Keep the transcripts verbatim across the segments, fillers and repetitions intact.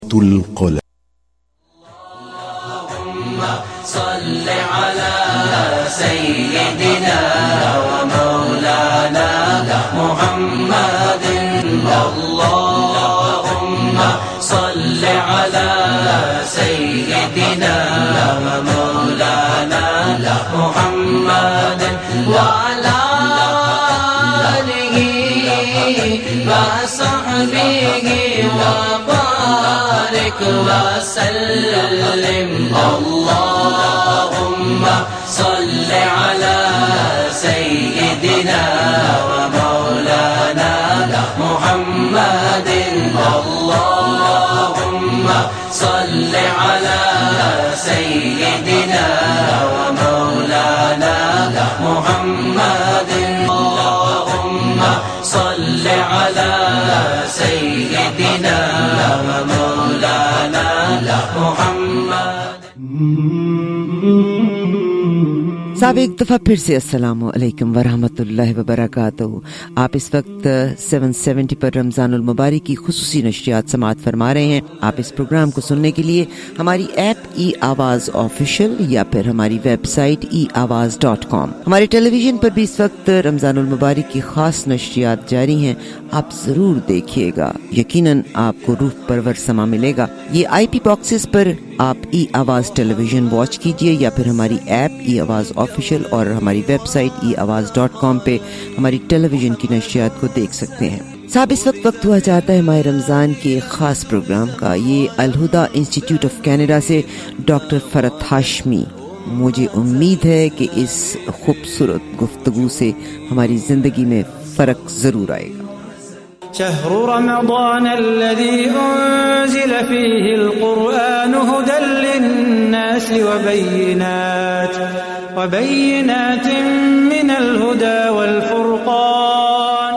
القلم. صل على سيدنا ومولانا محمد. اللهم صل على سيدنا ومولانا محمد وعلى آله وصحبه وبارك وسلم. اللهم صل على سيدنا ومولانا محمد. اللهم صل على سيدنا ومولانا محمد. اللهم صل على سيدنا ومولانا محمد. صاحب ایک دفعہ پھر سے السلام علیکم ورحمۃ اللہ وبرکاتہ. آپ اس وقت سیون سیونٹی پر رمضان المبارک کی خصوصی نشریات سماعت فرما رہے ہیں. آپ اس پروگرام کو سننے کے لیے ہماری ایپ ای آواز آفیشیل یا پھر ہماری ویب سائٹ ای آواز ڈاٹ کام. ہمارے ٹیلی ویژن پر بھی اس وقت رمضان المبارک کی خاص نشریات جاری ہیں. آپ ضرور دیکھیے گا, یقیناً آپ کو روح پرور سما ملے گا. یہ آئی پی باکسز پر آپ ای آواز ٹیلی ویژن واچ کیجئے یا پھر ہماری ایپ ای آواز آفیشیل اور ہماری ویب سائٹ ای آواز ڈاٹ کام پہ ہماری ٹیلی ویژن کی نشریات کو دیکھ سکتے ہیں. صاحب اس وقت وقت ہوا چاہتا ہے ماہ رمضان کے خاص پروگرام کا. یہ الہدا انسٹیٹیوٹ آف کینیڈا سے ڈاکٹر فرت ہاشمی. مجھے امید ہے کہ اس خوبصورت گفتگو سے ہماری زندگی میں فرق ضرور آئے گا. شهر رمضان الذي أنزل فيه القرآن هدى للناس وبينات وبينات من الهدى والفرقان.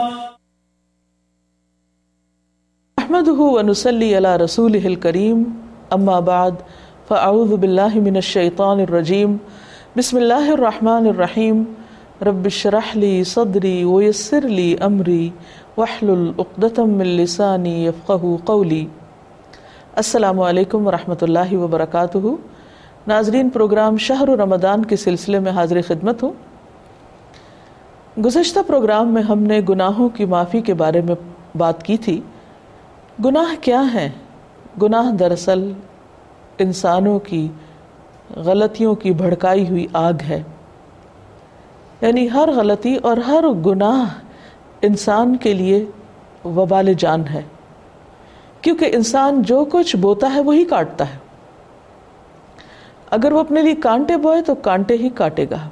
نحمده ونصلي على رسوله الكريم. أما بعد فأعوذ بالله من الشيطان الرجيم. بسم الله الرحمن الرحيم. رب اشرح لي صدري ويسر لي أمري واحلل عقدۃ من لسانی یفقہوا قولی. السلام علیکم ورحمۃ اللہ وبرکاتہ. ناظرین, پروگرام شہر رمضان کے سلسلے میں حاضر خدمت ہوں. گزشتہ پروگرام میں ہم نے گناہوں کی معافی کے بارے میں بات کی تھی. گناہ کیا ہیں؟ گناہ دراصل انسانوں کی غلطیوں کی بھڑکائی ہوئی آگ ہے. یعنی ہر غلطی اور ہر گناہ انسان کے لیے وبال جان ہے, کیونکہ انسان جو کچھ بوتا ہے وہی کاٹتا ہے. اگر وہ اپنے لیے کانٹے بوئے تو کانٹے ہی کاٹے گا.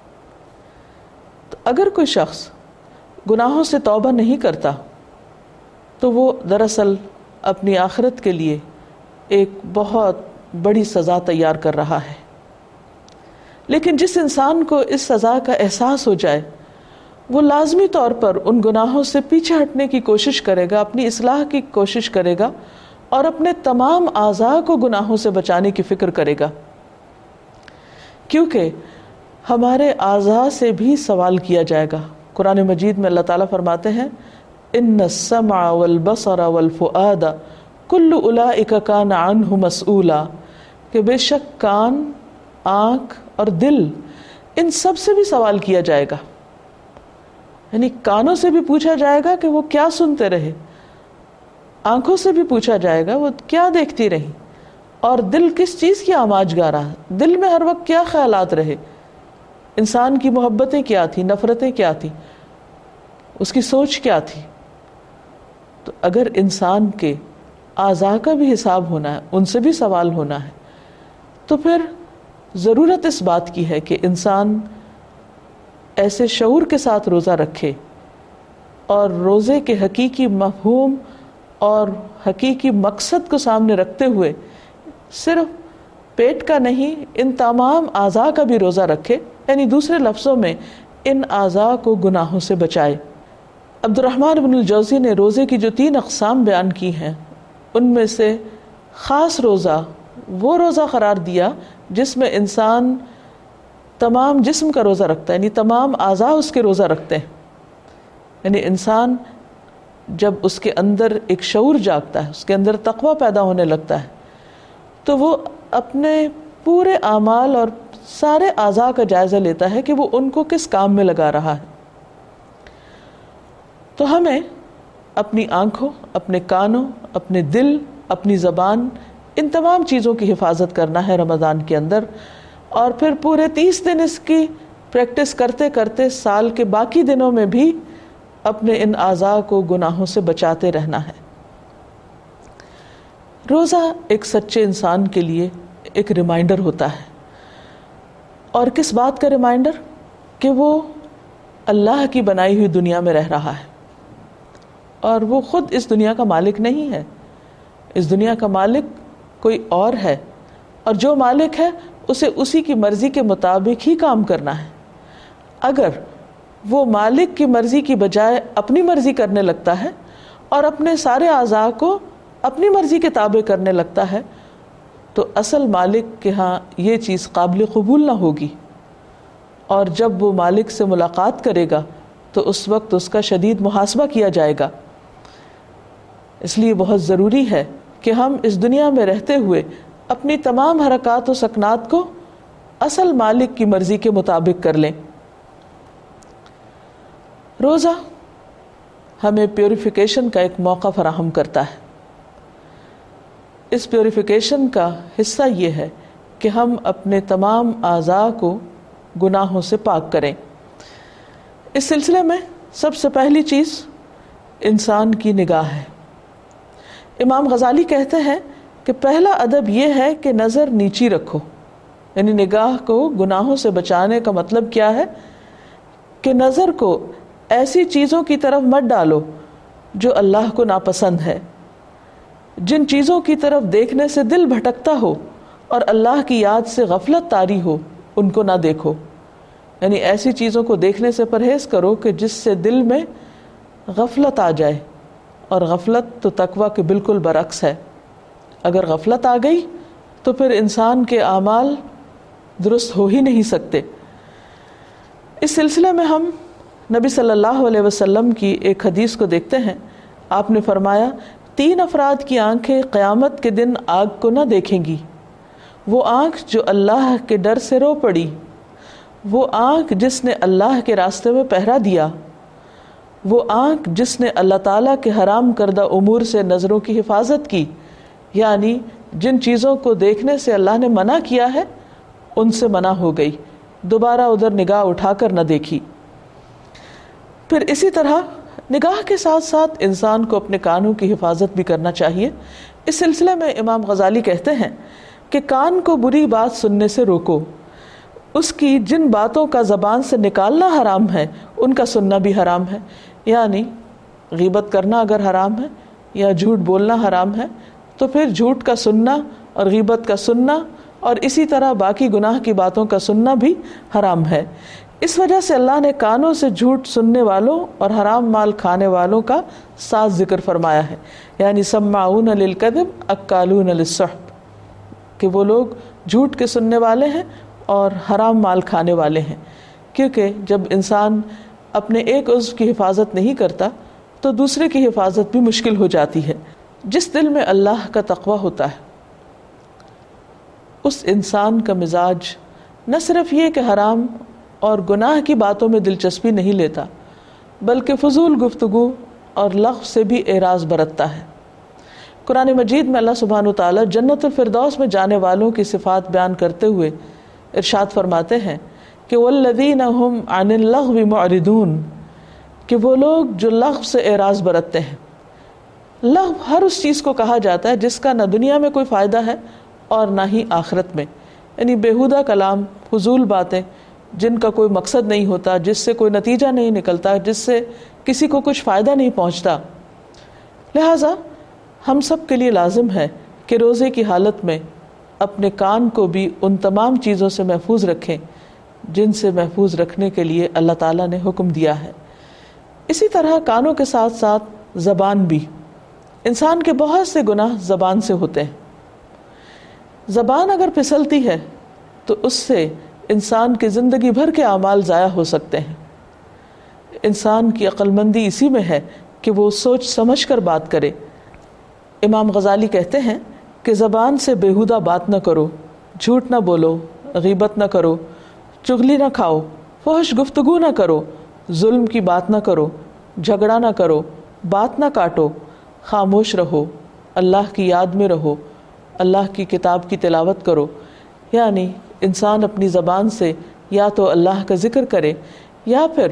تو اگر کوئی شخص گناہوں سے توبہ نہیں کرتا تو وہ دراصل اپنی آخرت کے لیے ایک بہت بڑی سزا تیار کر رہا ہے. لیکن جس انسان کو اس سزا کا احساس ہو جائے وہ لازمی طور پر ان گناہوں سے پیچھے ہٹنے کی کوشش کرے گا, اپنی اصلاح کی کوشش کرے گا اور اپنے تمام اعضاء کو گناہوں سے بچانے کی فکر کرے گا. کیونکہ ہمارے اعضاء سے بھی سوال کیا جائے گا. قرآن مجید میں اللہ تعالیٰ فرماتے ہیں ان السمع والبصر والفؤاد کل اولئک کان عنہ مسئولا, کہ بے شک کان, آنکھ اور دل ان سب سے بھی سوال کیا جائے گا. یعنی کانوں سے بھی پوچھا جائے گا کہ وہ کیا سنتے رہے, آنکھوں سے بھی پوچھا جائے گا وہ کیا دیکھتی رہی, اور دل کس چیز کی آماج گا رہا, دل میں ہر وقت کیا خیالات رہے, انسان کی محبتیں کیا تھی, نفرتیں کیا تھی, اس کی سوچ کیا تھی. تو اگر انسان کے اعضاء کا بھی حساب ہونا ہے, ان سے بھی سوال ہونا ہے, تو پھر ضرورت اس بات کی ہے کہ انسان ایسے شعور کے ساتھ روزہ رکھے اور روزے کے حقیقی مفہوم اور حقیقی مقصد کو سامنے رکھتے ہوئے صرف پیٹ کا نہیں, ان تمام اعضاء کا بھی روزہ رکھے. یعنی دوسرے لفظوں میں ان اعضاء کو گناہوں سے بچائے. عبد الرحمن بن الجوزی نے روزے کی جو تین اقسام بیان کی ہیں ان میں سے خاص روزہ وہ روزہ قرار دیا جس میں انسان تمام جسم کا روزہ رکھتا ہے, یعنی تمام اعضاء اس کے روزہ رکھتے ہیں. یعنی انسان جب اس کے اندر ایک شعور جاگتا ہے، اس کے اندر تقوی پیدا ہونے لگتا ہے، تو وہ اپنے پورے اعمال اور سارے اعضاء کا جائزہ لیتا ہے کہ وہ ان کو کس کام میں لگا رہا ہے. تو ہمیں اپنی آنکھوں، اپنے کانوں، اپنے دل، اپنی زبان، ان تمام چیزوں کی حفاظت کرنا ہے رمضان کے اندر، اور پھر پورے تیس دن اس کی پریکٹس کرتے کرتے سال کے باقی دنوں میں بھی اپنے ان اعضاء کو گناہوں سے بچاتے رہنا ہے. روزہ ایک سچے انسان کے لیے ایک ریمائنڈر ہوتا ہے. اور کس بات کا ریمائنڈر؟ کہ وہ اللہ کی بنائی ہوئی دنیا میں رہ رہا ہے اور وہ خود اس دنیا کا مالک نہیں ہے. اس دنیا کا مالک کوئی اور ہے، اور جو مالک ہے اسے اسی کی مرضی کے مطابق ہی کام کرنا ہے. اگر وہ مالک کی مرضی کی بجائے اپنی مرضی کرنے لگتا ہے اور اپنے سارے اعضاء کو اپنی مرضی کے تابع کرنے لگتا ہے تو اصل مالک کے ہاں یہ چیز قابل قبول نہ ہوگی، اور جب وہ مالک سے ملاقات کرے گا تو اس وقت اس کا شدید محاسبہ کیا جائے گا. اس لیے بہت ضروری ہے کہ ہم اس دنیا میں رہتے ہوئے اپنی تمام حرکات و سکنات کو اصل مالک کی مرضی کے مطابق کر لیں. روزہ ہمیں پیوریفیکیشن کا ایک موقع فراہم کرتا ہے. اس پیوریفیکیشن کا حصہ یہ ہے کہ ہم اپنے تمام اعضاء کو گناہوں سے پاک کریں. اس سلسلے میں سب سے پہلی چیز انسان کی نگاہ ہے. امام غزالی کہتے ہیں کہ پہلا ادب یہ ہے کہ نظر نیچی رکھو. یعنی نگاہ کو گناہوں سے بچانے کا مطلب کیا ہے؟ کہ نظر کو ایسی چیزوں کی طرف مت ڈالو جو اللہ کو ناپسند ہے. جن چیزوں کی طرف دیکھنے سے دل بھٹکتا ہو اور اللہ کی یاد سے غفلت طاری ہو ان کو نہ دیکھو. یعنی ایسی چیزوں کو دیکھنے سے پرہیز کرو کہ جس سے دل میں غفلت آ جائے، اور غفلت تو تقویٰ کے بالکل برعکس ہے. اگر غفلت آ گئی تو پھر انسان کے اعمال درست ہو ہی نہیں سکتے. اس سلسلے میں ہم نبی صلی اللہ علیہ وسلم کی ایک حدیث کو دیکھتے ہیں. آپ نے فرمایا، تین افراد کی آنکھیں قیامت کے دن آگ کو نہ دیکھیں گی. وہ آنکھ جو اللہ کے ڈر سے رو پڑی، وہ آنکھ جس نے اللہ کے راستے میں پہرا دیا، وہ آنکھ جس نے اللہ تعالیٰ کے حرام کردہ امور سے نظروں کی حفاظت کی. یعنی جن چیزوں کو دیکھنے سے اللہ نے منع کیا ہے ان سے منع ہو گئی، دوبارہ ادھر نگاہ اٹھا کر نہ دیکھی. پھر اسی طرح نگاہ کے ساتھ ساتھ انسان کو اپنے کانوں کی حفاظت بھی کرنا چاہیے. اس سلسلے میں امام غزالی کہتے ہیں کہ کان کو بری بات سننے سے روکو. اس کی جن باتوں کا زبان سے نکالنا حرام ہے ان کا سننا بھی حرام ہے. یعنی غیبت کرنا اگر حرام ہے یا جھوٹ بولنا حرام ہے تو پھر جھوٹ کا سننا اور غیبت کا سننا اور اسی طرح باقی گناہ کی باتوں کا سننا بھی حرام ہے. اس وجہ سے اللہ نے کانوں سے جھوٹ سننے والوں اور حرام مال کھانے والوں کا ساتھ ذکر فرمایا ہے. یعنی سماعون للکذب اکالون للسحت، کہ وہ لوگ جھوٹ کے سننے والے ہیں اور حرام مال کھانے والے ہیں. کیونکہ جب انسان اپنے ایک عضو کی حفاظت نہیں کرتا تو دوسرے کی حفاظت بھی مشکل ہو جاتی ہے. جس دل میں اللہ کا تقوی ہوتا ہے اس انسان کا مزاج نہ صرف یہ کہ حرام اور گناہ کی باتوں میں دلچسپی نہیں لیتا، بلکہ فضول گفتگو اور لغو سے بھی اعراض برتتا ہے. قرآن مجید میں اللہ سبحانہ وتعالی جنت الفردوس میں جانے والوں کی صفات بیان کرتے ہوئے ارشاد فرماتے ہیں کہ والذین هم عن اللغو معرضون، کہ وہ لوگ جو لغو سے اعراض برتتے ہیں. لغو ہر اس چیز کو کہا جاتا ہے جس کا نہ دنیا میں کوئی فائدہ ہے اور نہ ہی آخرت میں. یعنی بیہودہ کلام، فضول باتیں جن کا کوئی مقصد نہیں ہوتا، جس سے کوئی نتیجہ نہیں نکلتا، جس سے کسی کو کچھ فائدہ نہیں پہنچتا. لہٰذا ہم سب کے لیے لازم ہے کہ روزے کی حالت میں اپنے کان کو بھی ان تمام چیزوں سے محفوظ رکھیں جن سے محفوظ رکھنے کے لیے اللہ تعالیٰ نے حکم دیا ہے. اسی طرح کانوں کے ساتھ ساتھ زبان بھی. انسان کے بہت سے گناہ زبان سے ہوتے ہیں. زبان اگر پھسلتی ہے تو اس سے انسان کی زندگی بھر کے اعمال ضائع ہو سکتے ہیں. انسان کی عقل مندی اسی میں ہے کہ وہ سوچ سمجھ کر بات کرے. امام غزالی کہتے ہیں کہ زبان سے بیہودہ بات نہ کرو، جھوٹ نہ بولو، غیبت نہ کرو، چغلی نہ کھاؤ، فحش گفتگو نہ کرو، ظلم کی بات نہ کرو، جھگڑا نہ کرو، بات نہ کاٹو، خاموش رہو، اللہ کی یاد میں رہو، اللہ کی کتاب کی تلاوت کرو. یعنی انسان اپنی زبان سے یا تو اللہ کا ذکر کرے یا پھر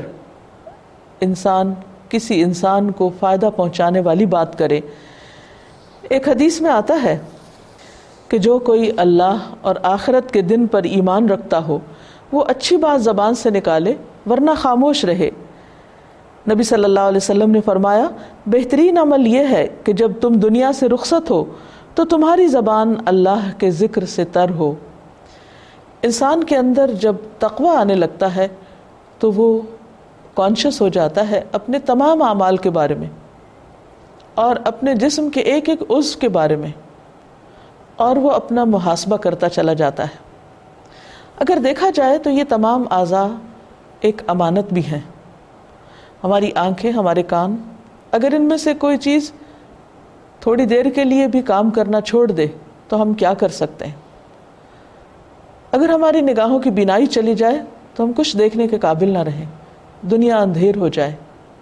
انسان کسی انسان کو فائدہ پہنچانے والی بات کرے. ایک حدیث میں آتا ہے کہ جو کوئی اللہ اور آخرت کے دن پر ایمان رکھتا ہو وہ اچھی بات زبان سے نکالے ورنہ خاموش رہے. نبی صلی اللہ علیہ وسلم نے فرمایا بہترین عمل یہ ہے کہ جب تم دنیا سے رخصت ہو تو تمہاری زبان اللہ کے ذکر سے تر ہو. انسان کے اندر جب تقوی آنے لگتا ہے تو وہ کانشیس ہو جاتا ہے اپنے تمام اعمال کے بارے میں اور اپنے جسم کے ایک ایک عضو کے بارے میں، اور وہ اپنا محاسبہ کرتا چلا جاتا ہے. اگر دیکھا جائے تو یہ تمام اعضاء ایک امانت بھی ہیں. ہماری آنکھیں، ہمارے کان، اگر ان میں سے کوئی چیز تھوڑی دیر کے لیے بھی کام کرنا چھوڑ دے تو ہم کیا کر سکتے ہیں؟ اگر ہماری نگاہوں کی بینائی چلی جائے تو ہم کچھ دیکھنے کے قابل نہ رہیں، دنیا اندھیر ہو جائے.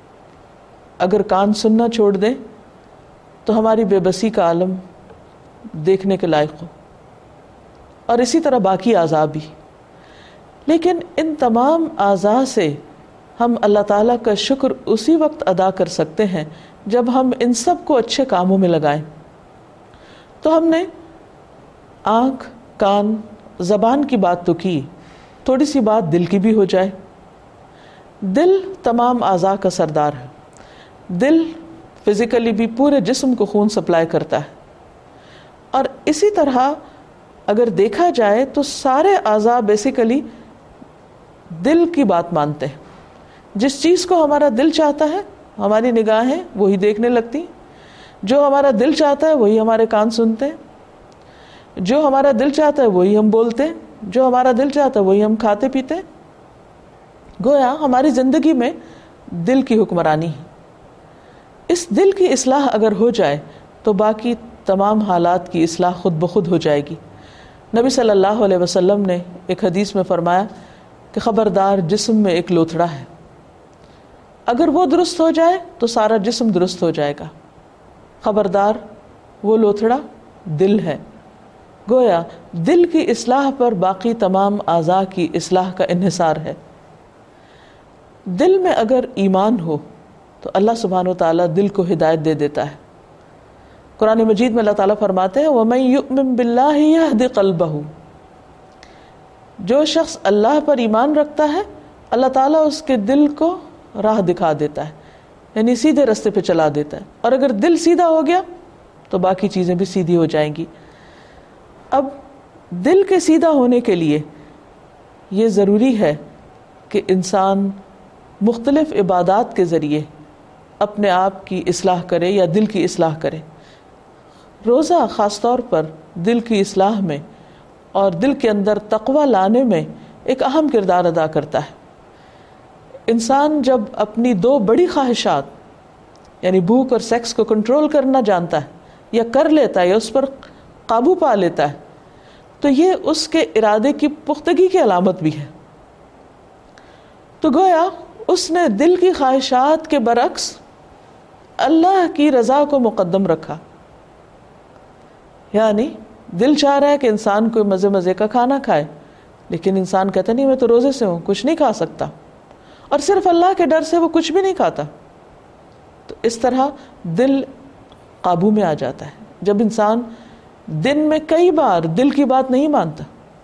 اگر کان سننا چھوڑ دیں تو ہماری بے بسی کا عالم دیکھنے کے لائق ہو، اور اسی طرح باقی اعضاء بھی. لیکن ان تمام اعضاء سے ہم اللہ تعالیٰ کا شکر اسی وقت ادا کر سکتے ہیں جب ہم ان سب کو اچھے کاموں میں لگائیں. تو ہم نے آنکھ، کان، زبان کی بات تو کی، تھوڑی سی بات دل کی بھی ہو جائے. دل تمام اعضاء کا سردار ہے. دل فزیکلی بھی پورے جسم کو خون سپلائی کرتا ہے، اور اسی طرح اگر دیکھا جائے تو سارے اعضاء بیسیکلی دل کی بات مانتے ہیں. جس چیز کو ہمارا دل چاہتا ہے ہماری نگاہیں وہی دیکھنے لگتی، جو ہمارا دل چاہتا ہے وہی ہمارے کان سنتے ہیں، جو ہمارا دل چاہتا ہے وہی ہم بولتے ہیں، جو ہمارا دل چاہتا ہے وہی ہم کھاتے پیتے ہیں. گویا ہماری زندگی میں دل کی حکمرانی ہے. اس دل کی اصلاح اگر ہو جائے تو باقی تمام حالات کی اصلاح خود بخود ہو جائے گی. نبی صلی اللہ علیہ وسلم نے ایک حدیث میں فرمایا کہ خبردار جسم میں ایک لوتھڑا ہے، اگر وہ درست ہو جائے تو سارا جسم درست ہو جائے گا. خبردار وہ لوتھڑا دل ہے. گویا دل کی اصلاح پر باقی تمام اعضاء کی اصلاح کا انحصار ہے. دل میں اگر ایمان ہو تو اللہ سبحانہ وتعالیٰ دل کو ہدایت دے دیتا ہے. قرآن مجید میں اللہ تعالیٰ فرماتے ہیں وَمَن يُؤْمِن بِاللَّهِ يَهْدِ قَلْبَهُ، جو شخص اللہ پر ایمان رکھتا ہے اللہ تعالیٰ اس کے دل کو راہ دکھا دیتا ہے، یعنی سیدھے رستے پہ چلا دیتا ہے. اور اگر دل سیدھا ہو گیا تو باقی چیزیں بھی سیدھی ہو جائیں گی. اب دل کے سیدھا ہونے کے لیے یہ ضروری ہے کہ انسان مختلف عبادات کے ذریعے اپنے آپ کی اصلاح کرے یا دل کی اصلاح کرے. روزہ خاص طور پر دل کی اصلاح میں اور دل کے اندر تقوی لانے میں ایک اہم کردار ادا کرتا ہے. انسان جب اپنی دو بڑی خواہشات یعنی بھوک اور سیکس کو کنٹرول کرنا جانتا ہے یا کر لیتا ہے یا اس پر قابو پا لیتا ہے تو یہ اس کے ارادے کی پختگی کی علامت بھی ہے. تو گویا اس نے دل کی خواہشات کے برعکس اللہ کی رضا کو مقدم رکھا. یعنی دل چاہ رہا ہے کہ انسان کوئی مزے مزے کا کھانا کھائے، لیکن انسان کہتا نہیں میں تو روزے سے ہوں، کچھ نہیں کھا سکتا، اور صرف اللہ کے ڈر سے وہ کچھ بھی نہیں کھاتا. تو اس طرح دل قابو میں آ جاتا ہے. جب انسان دن میں کئی بار دل کی بات نہیں مانتا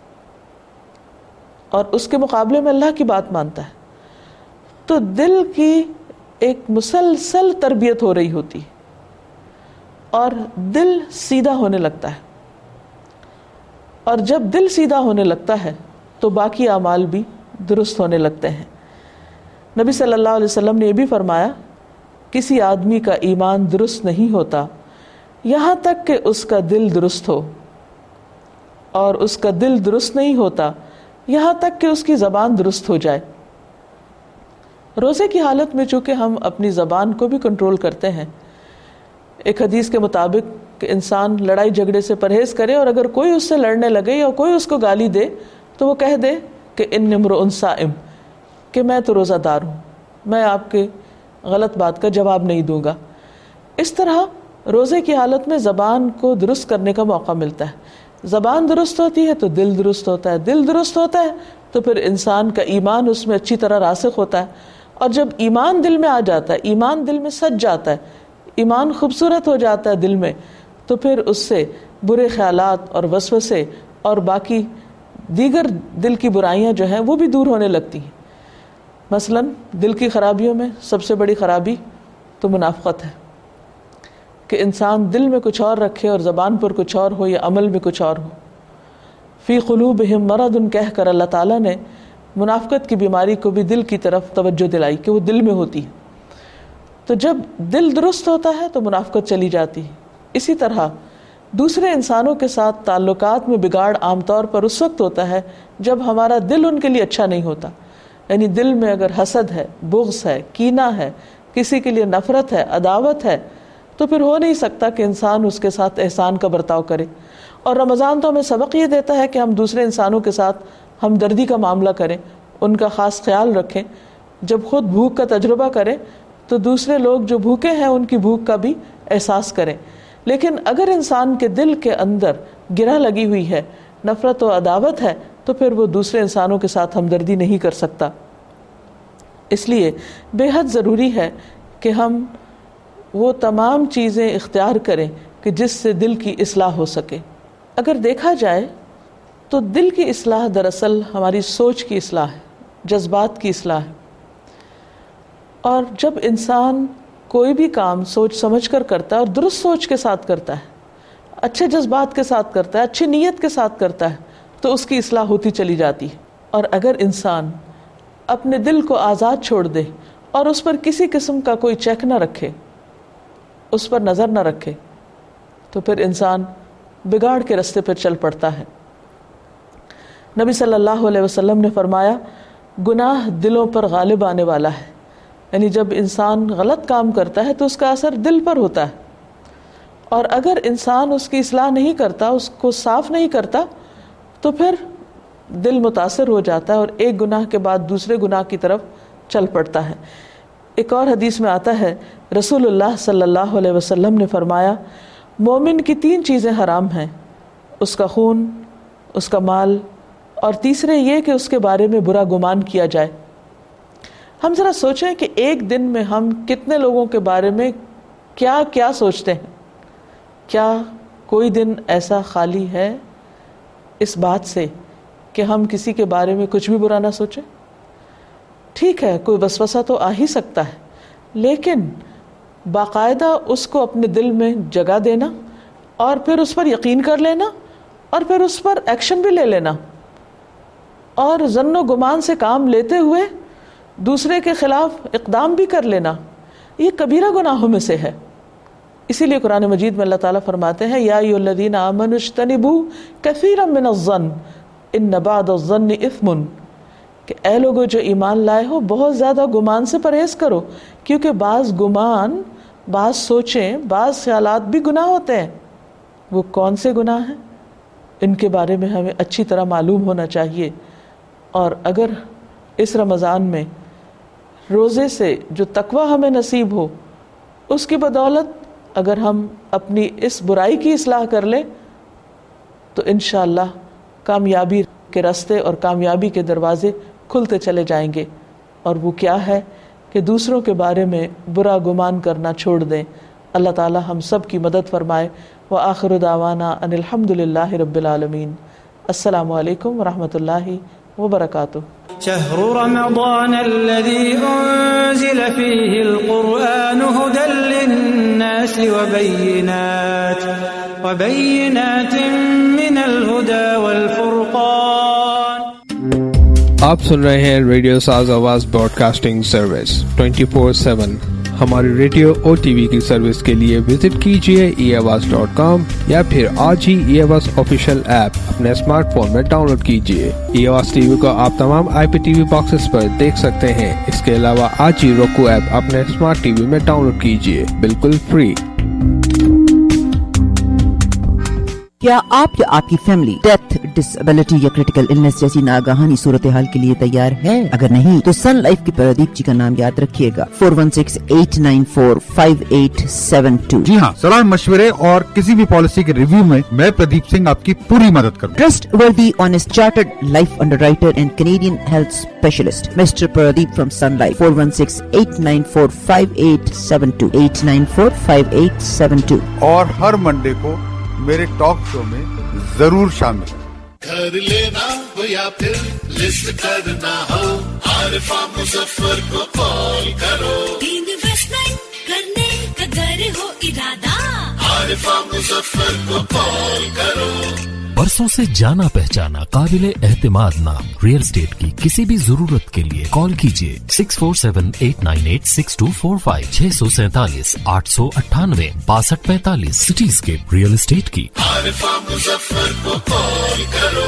اور اس کے مقابلے میں اللہ کی بات مانتا ہے تو دل کی ایک مسلسل تربیت ہو رہی ہوتی اور دل سیدھا ہونے لگتا ہے. اور جب دل سیدھا ہونے لگتا ہے تو باقی اعمال بھی درست ہونے لگتے ہیں. نبی صلی اللہ علیہ وسلم نے یہ بھی فرمایا کسی آدمی کا ایمان درست نہیں ہوتا یہاں تک کہ اس کا دل درست ہو، اور اس کا دل درست نہیں ہوتا یہاں تک کہ اس کی زبان درست ہو جائے. روزے کی حالت میں چونکہ ہم اپنی زبان کو بھی کنٹرول کرتے ہیں، ایک حدیث کے مطابق کہ انسان لڑائی جھگڑے سے پرہیز کرے، اور اگر کوئی اس سے لڑنے لگے یا کوئی اس کو گالی دے تو وہ کہہ دے کہ ان امرؤ صائم، کہ میں تو روزہ دار ہوں، میں آپ کے غلط بات کا جواب نہیں دوں گا۔ اس طرح روزے کی حالت میں زبان کو درست کرنے کا موقع ملتا ہے۔ زبان درست ہوتی ہے تو دل درست ہوتا ہے، دل درست ہوتا ہے تو پھر انسان کا ایمان اس میں اچھی طرح راسخ ہوتا ہے، اور جب ایمان دل میں آ جاتا ہے، ایمان دل میں سج جاتا ہے، ایمان خوبصورت ہو جاتا ہے دل میں، تو پھر اس سے برے خیالات اور وسوسے اور باقی دیگر دل کی برائیاں جو ہیں وہ بھی دور ہونے لگتی ہیں۔ مثلا دل کی خرابیوں میں سب سے بڑی خرابی تو منافقت ہے، کہ انسان دل میں کچھ اور رکھے اور زبان پر کچھ اور ہو یا عمل میں کچھ اور ہو۔ فی قلوبہم مرض کہہ کر اللہ تعالیٰ نے منافقت کی بیماری کو بھی دل کی طرف توجہ دلائی کہ وہ دل میں ہوتی ہے۔ تو جب دل درست ہوتا ہے تو منافقت چلی جاتی ہے۔ اسی طرح دوسرے انسانوں کے ساتھ تعلقات میں بگاڑ عام طور پر اس وقت ہوتا ہے جب ہمارا دل ان کے لیے اچھا نہیں ہوتا، یعنی دل میں اگر حسد ہے، بغض ہے، کینہ ہے، کسی کے لیے نفرت ہے، عداوت ہے، تو پھر ہو نہیں سکتا کہ انسان اس کے ساتھ احسان کا برتاؤ کرے۔ اور رمضان تو ہمیں سبق یہ دیتا ہے کہ ہم دوسرے انسانوں کے ساتھ ہمدردی کا معاملہ کریں، ان کا خاص خیال رکھیں۔ جب خود بھوک کا تجربہ کریں تو دوسرے لوگ جو بھوکے ہیں ان کی بھوک کا بھی احساس کریں۔ لیکن اگر انسان کے دل کے اندر گرہ لگی ہوئی ہے، نفرت و عداوت ہے، تو پھر وہ دوسرے انسانوں کے ساتھ ہمدردی نہیں کر سکتا۔ اس لیے بے حد ضروری ہے کہ ہم وہ تمام چیزیں اختیار کریں کہ جس سے دل کی اصلاح ہو سکے۔ اگر دیکھا جائے تو دل کی اصلاح دراصل ہماری سوچ کی اصلاح ہے، جذبات کی اصلاح ہے۔ اور جب انسان کوئی بھی کام سوچ سمجھ کر کرتا ہے اور درست سوچ کے ساتھ کرتا ہے، اچھے جذبات کے ساتھ کرتا ہے، اچھی نیت کے ساتھ کرتا ہے، تو اس کی اصلاح ہوتی چلی جاتی ہے۔ اور اگر انسان اپنے دل کو آزاد چھوڑ دے اور اس پر کسی قسم کا کوئی چیک نہ رکھے، اس پر نظر نہ رکھے، تو پھر انسان بگاڑ کے راستے پر چل پڑتا ہے۔ نبی صلی اللہ علیہ وسلم نے فرمایا، گناہ دلوں پر غالب آنے والا ہے، یعنی جب انسان غلط کام کرتا ہے تو اس کا اثر دل پر ہوتا ہے، اور اگر انسان اس کی اصلاح نہیں کرتا، اس کو صاف نہیں کرتا، تو پھر دل متاثر ہو جاتا ہے اور ایک گناہ کے بعد دوسرے گناہ کی طرف چل پڑتا ہے۔ ایک اور حدیث میں آتا ہے، رسول اللہ صلی اللہ علیہ وسلم نے فرمایا، مومن کی تین چیزیں حرام ہیں، اس کا خون، اس کا مال، اور تیسرے یہ کہ اس کے بارے میں برا گمان کیا جائے۔ ہم ذرا سوچیں کہ ایک دن میں ہم کتنے لوگوں کے بارے میں کیا کیا سوچتے ہیں۔ کیا کوئی دن ایسا خالی ہے اس بات سے کہ ہم کسی کے بارے میں کچھ بھی برا نہ سوچیں؟ ٹھیک ہے، کوئی وسوسہ تو آ ہی سکتا ہے، لیکن باقاعدہ اس کو اپنے دل میں جگہ دینا اور پھر اس پر یقین کر لینا اور پھر اس پر ایکشن بھی لے لینا، اور ظن و گمان سے کام لیتے ہوئے دوسرے کے خلاف اقدام بھی کر لینا، یہ کبیرہ گناہوں میں سے ہے۔ اسی لیے قرآن مجید میں اللہ تعالیٰ فرماتے ہیں، یا ایھا الذین آمنوا اجتنبوا کثیرا من الظن ان بعض الظن اثم، کہ اے لوگوں جو ایمان لائے ہو بہت زیادہ گمان سے پرہیز کرو، کیونکہ بعض گمان، بعض سوچیں، بعض خیالات بھی گناہ ہوتے ہیں۔ وہ کون سے گناہ ہیں ان کے بارے میں ہمیں اچھی طرح معلوم ہونا چاہیے، اور اگر اس رمضان میں روزے سے جو تقوی ہمیں نصیب ہو، اس کی بدولت اگر ہم اپنی اس برائی کی اصلاح کر لیں تو انشاءاللہ کامیابی کے راستے اور کامیابی کے دروازے کھلتے چلے جائیں گے۔ اور وہ کیا ہے کہ دوسروں کے بارے میں برا گمان کرنا چھوڑ دیں۔ اللہ تعالی ہم سب کی مدد فرمائے۔ وآخر دعوانا ان الحمد للہ رب العالمین۔ السلام علیکم ورحمۃ اللہ وبرکاتہ۔ شهر رمضان الذي أنزل فيه القرآن هدى للناس وبينات وبينات من الهدى والفرقان۔ آپ سن رہے ہیں ریڈیو ساز آواز broadcasting service twenty four seven ہماری ریڈیو اور ٹی وی کی سروس کے لیے وزٹ کیجیے ای آواز ڈاٹ کام یا پھر آج ہی ای آواز آفیشیل ایپ اپنے اسمارٹ فون میں ڈاؤن لوڈ کیجیے. ای آواز ٹی وی کو آپ تمام آئی پی ٹی وی باکسز پر دیکھ سکتے ہیں. اس کے علاوہ آج ہی روکو ایپ اپنے اسمارٹ ٹی وی میں ڈاؤن لوڈ کیجیے بالکل فری. کیا آپ یا آپ کی فیملی ڈیتھ، ڈسیبلٹی یا کریٹیکل النس جیسی ناگہانی صورتحال کے لیے تیار ہے؟ اگر نہیں تو سن لائف کے پردیپ جی کا نام یاد رکھیے گا. Four one six eight nine four five eight seven two. جی ہاں، صلاح مشورے اور کسی بھی پالیسی کے ریویو میں میں پردیپ سنگھ آپ کی پوری مدد کروں. Trustworthy honest chartered life underwriter and Canadian health specialist mister Pradeep from Sun Life. Four one six eight nine four five eight seven two eight nine four five eight seven two. اور ہر Monday کو میرے talk show میں ضرور شامل. گھر لینا ہو یا پھر لسٹ کرنا ہو، عارفہ مظفر کو کال کرو. انویسٹمنٹ کرنے کا گر ہو ارادہ، عارفہ مظفر کو کال کرو. برسوں سے جانا پہچانا قابل اعتماد نام ریئل اسٹیٹ کی کسی بھی ضرورت کے لیے کال کیجیے six four seven eight nine eight six two four five چھ سو سینتالیس آٹھ سو اٹھانوے باسٹھ پینتالیس. سٹیز کے ریئل اسٹیٹ کی عارفہ مظفر کو کال کرو.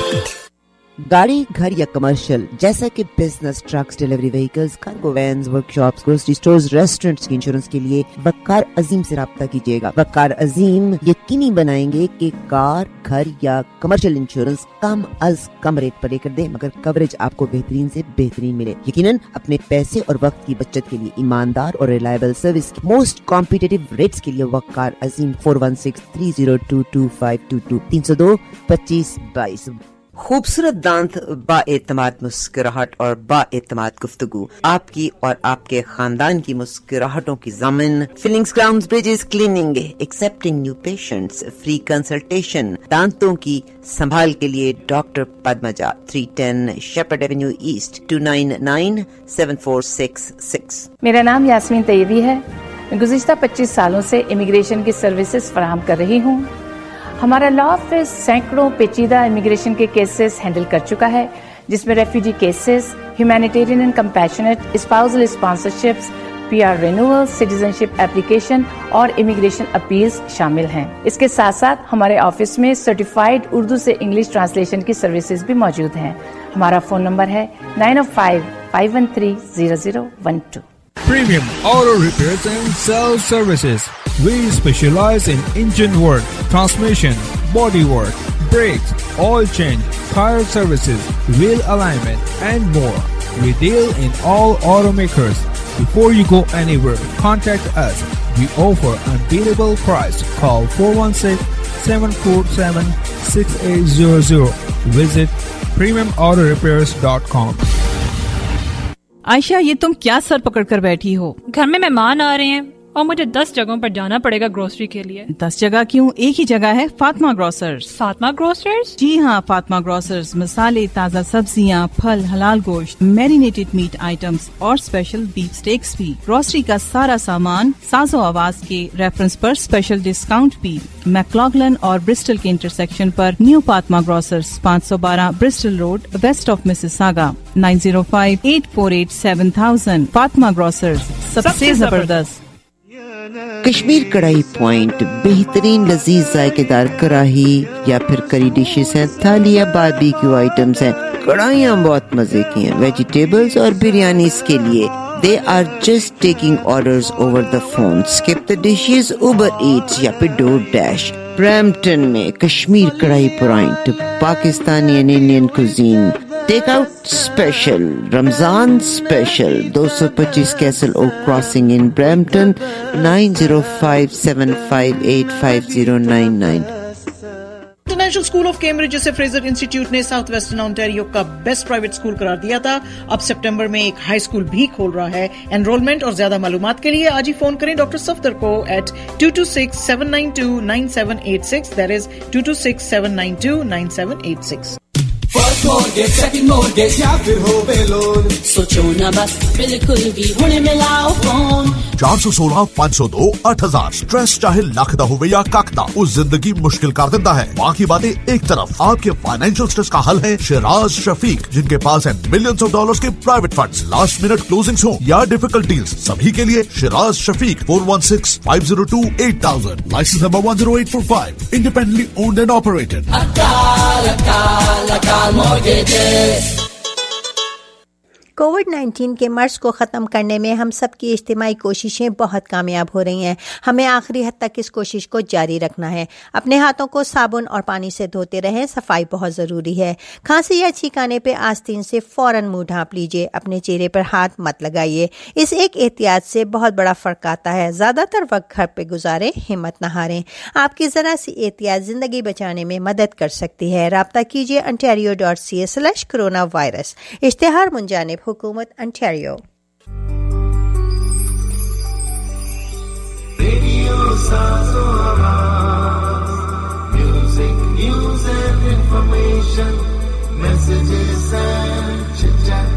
گاڑی، گھر یا کمرشل جیسا کہ business, trucks, delivery vehicles, cargo vans, work shops, grocery stores, restaurants کی انشورنس کے لیے وقار عظیم سے رابطہ کیجیے گا. وقار عظیم یقینی بنائیں گے کہ کار، گھر یا کمرشل انشورنس کم از کم ریٹ پر لے کر دیں مگر کوریج آپ کو بہترین سے بہترین ملے. یقیناً اپنے پیسے اور وقت کی بچت کے لیے ایماندار اور ریلائبل سروس کی موسٹ کمپیٹیٹو ریٹس کے لیے Waqar Azeem. Four one six three zero two two five two two تین سو دو پچیس بائیس. خوبصورت دانت، با اعتماد مسکراہٹ اور با اعتماد گفتگو، آپ کی اور آپ کے خاندان کی مسکراہٹوں کی ضامن. Fillings, crowns, bridges, cleaning, accepting new patients, free consultation. دانتوں کی سنبھال کے لیے doctor Padmaja, three ten Sheppard Avenue East, two nine nine seven four six six. میرا نام یاسمین طیبی ہے. میں گزشتہ پچیس سالوں سے امیگریشن کی سروسز فراہم کر رہی ہوں. ہمارا لا آفس سینکڑوں پیچیدہ امیگریشن کے کیسز ہینڈل کر چکا ہے، جس میں refugee cases, humanitarian and compassionate, spousal sponsorships, P R renewal, citizenship application اور امیگریشن اپیلز شامل ہیں. اس کے ساتھ ساتھ ہمارے آفس میں سرٹیفائیڈ اردو سے انگلش ٹرانسلیشن کی سروسز بھی موجود ہیں. ہمارا فون نمبر ہے nine O five five one three zero zero one two. Premium Auto Repairs and Sales Services. We specialize in engine work, transmission, body work, brakes, oil change, tire services, wheel alignment, and more. We deal in all automakers. Before you go anywhere, contact us. We offer unbeatable price. Call four one six, seven four seven, six eight zero zero. Visit premium auto repairs dot com. Ayesha, یہ تم کیا سر پکڑ کر بیٹھی ہو؟ گھر میں مہمان آ رہے ہیں اور مجھے دس جگہوں پر جانا پڑے گا گروسری کے لیے. دس جگہ کیوں؟ ایک ہی جگہ ہے، فاطمہ گروسرز. فاطمہ گروسرز؟ جی ہاں، فاطمہ گروسرز مسالے، تازہ سبزیاں، پھل، حلال گوشت، میرینیٹڈ میٹ آئٹمس اور اسپیشل بیف سٹیکس بھی. گروسری کا سارا سامان ساز و آواز کے ریفرنس پر اسپیشل ڈسکاؤنٹ بھی. میکلاگلن اور برسٹل کے انٹرسیکشن پر نیو فاطمہ گروسرز، پانچ سو بارہ Bristol Road, west of Mississauga. Nine zero five eight four eight seven thousand. Fatima grocers, سب سے زبردست. کشمیر کڑائی پوائنٹ بہترین لذیذ ذائقے دار کڑاہی یا پھر کری ڈشز ہیں، تھالی یا باربیکیو آئٹمس ہیں. کڑھائیاں بہت مزے کی ہیں. ویجیٹیبلز اور بریانیز کے لیے they are just taking orders over the phone. Skip the dishes, Uber Eats یا پھر DoorDash. برمپٹن میں Kashmir Karahi point, Pakistani and Indian cuisine, takeout special, Ramzan special. دو سو پچیس Castle Oak Crossing in Brampton. Nine zero five seven five eight five zero nine nine. International School of Cambridge جسے Fraser Institute نے southwestern Ontario کا best private school قرار دیا تھا، اب سپٹمبر میں ایک ہائی اسکول بھی کھول رہا ہے. انرولمنٹ اور زیادہ معلومات کے لیے آج ہی فون کریں ڈاکٹر صفدر کو eight two two six seven nine two nine seven eight six. That is two two six seven nine two nine seven eight six. First mortgage second mortgage या फिर होवे लोन, सोचो ना बस बिल्कुल भी हुणे मिलाओ फोन। चार सौ सोलह पाँच सौ दो अठ हजार स्ट्रेस चाहे लख दा होवे या कख दा, उस जिंदगी मुश्किल कर देता है। बाकी बातें एक तरफ, आपके फाइनेंशियल स्ट्रेस का हल है शिराज शफीक, जिनके पास है मिलियंस ऑफ डॉलर्स के private funds, last minute closings हो या डिफिकल्ट डील्स, सभी के लिए Shiraz Shafiq four one six five zero two eight thousand, license number one zero eight four five, independently owned and operated. अकाल अकाल अकाल मॉर्गेजेस। कोविड नाइन्टीन के मर्ज को ख़त्म करने में हम सब की इज्तिमाई कोशिशें बहुत कामयाब हो रही हैं। हमें आखिरी हद तक इस कोशिश को जारी रखना है। अपने हाथों को साबुन और पानी से धोते रहें, सफाई बहुत ज़रूरी है। खांसी या छींकाने पे आस्तीन से फ़ौरन मुंह ढांप लीजिए, अपने चेहरे पर हाथ मत लगाइए। इस एक एहतियात से बहुत बड़ा फ़र्क आता है। ज़्यादातर वक्त घर पे गुजारें, हिम्मत न हारें। आपकी ज़रा सी एहतियात ज़िंदगी बचाने में मदद कर सकती है। राब्ता कीजिए ontario dot c a slash coronavirus. इश्तिहार मुंजानिब हुकूमत ontario। रेडियो साज़ो आवाज़, music news and information, messages and chit-chat.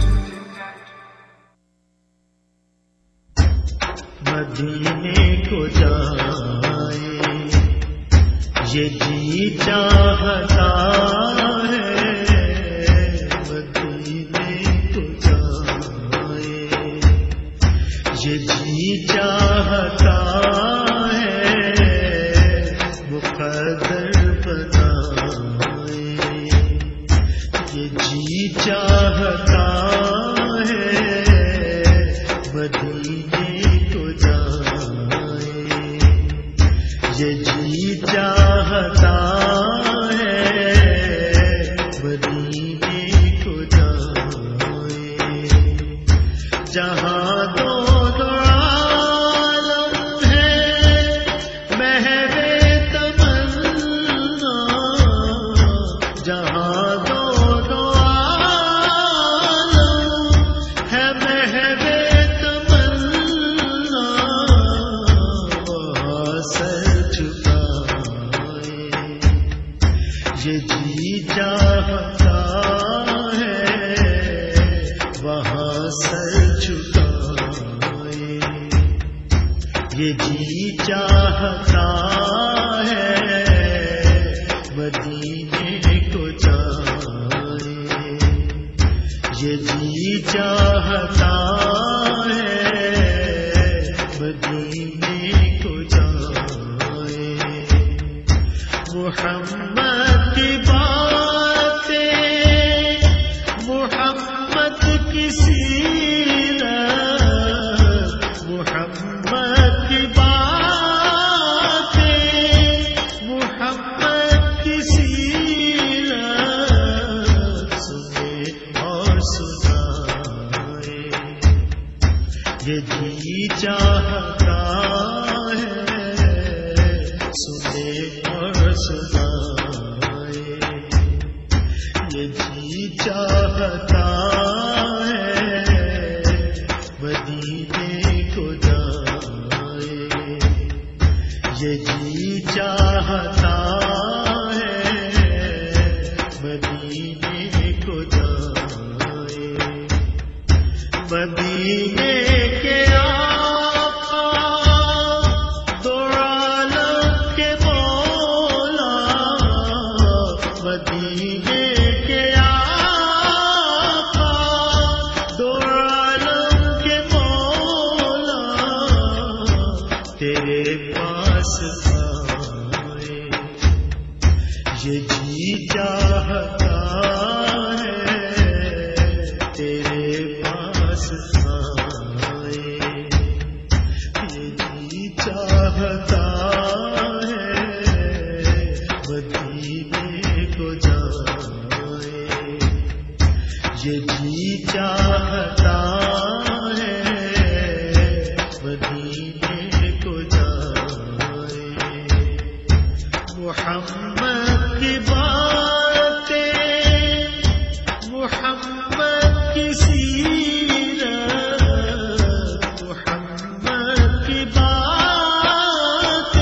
मदीने को जाए ये जी चाहता है, ये जी चाहता है, मुक़द्दर बनाए। ये जी चाहता है, मदीने को जाए। ये जी चाहता है, मदीने को जाए। जहाँ दो ये जी चाहता है, मदीने को जाए। ये जी चाहता है, मदीने को जाए। मुहम्मद की बातें, मुहम्मद की सीरत, मुहम्मद की बातें, मुहम्मद की सीरत सुने और सुनाए। ये जी चाहता है, सुने और सुनाए। ये जी चाहता है, मदीने को जाए। ये जी चाहता है, मदीने को जाए। मदीने के आका, दो आलम के मौला, मदीने के आका, दो आलम के मौला, तेरे पास आए। ये जी चाहता है, तेरे पास आए। ये जी चाहता है, मदीने को जाए। ये जी चाहता है, मदीने को जाए। मुहम्मद की बातें, मुहम्मद की सीरत, मुहम्मद की बातें,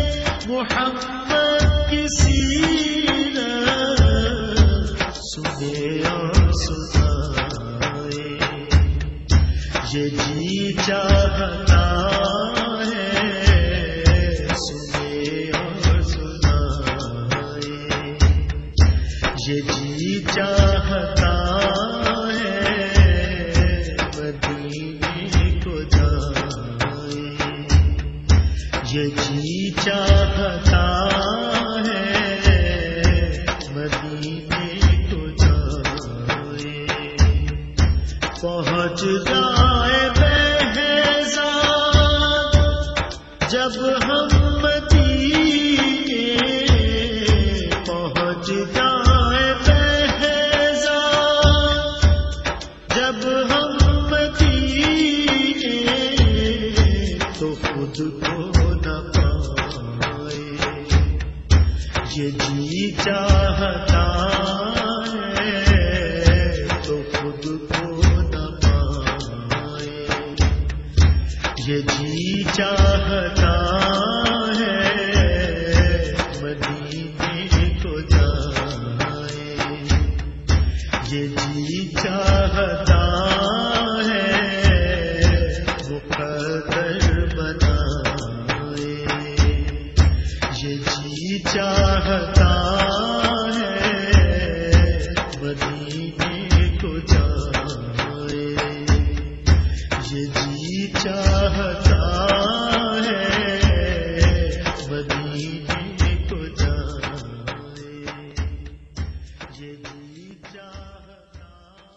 मुहम्मद की सीरत सुने یہ جی چاہتا ہے سنے اور سنائے، یہ جی چاہتا یہ جی چاہتا ہے مدینے کو جائے، پہنچ جائے بہزاد جب ہم مدینے، پہنچ جائے بہزاد جب ہم مدینے، تو خود کو یہ جی چاہتا ہے تو خود کو نہ پائے، یہ جی چاہتا ہے مدینے کو جائے، یہ جی چاہتا ہے مقدر بنائے، یہ جی چاہتا ہے مدینے کو جائے، یہ جی چاہتا ہے مدینے کو جائے، یہ جی چاہتا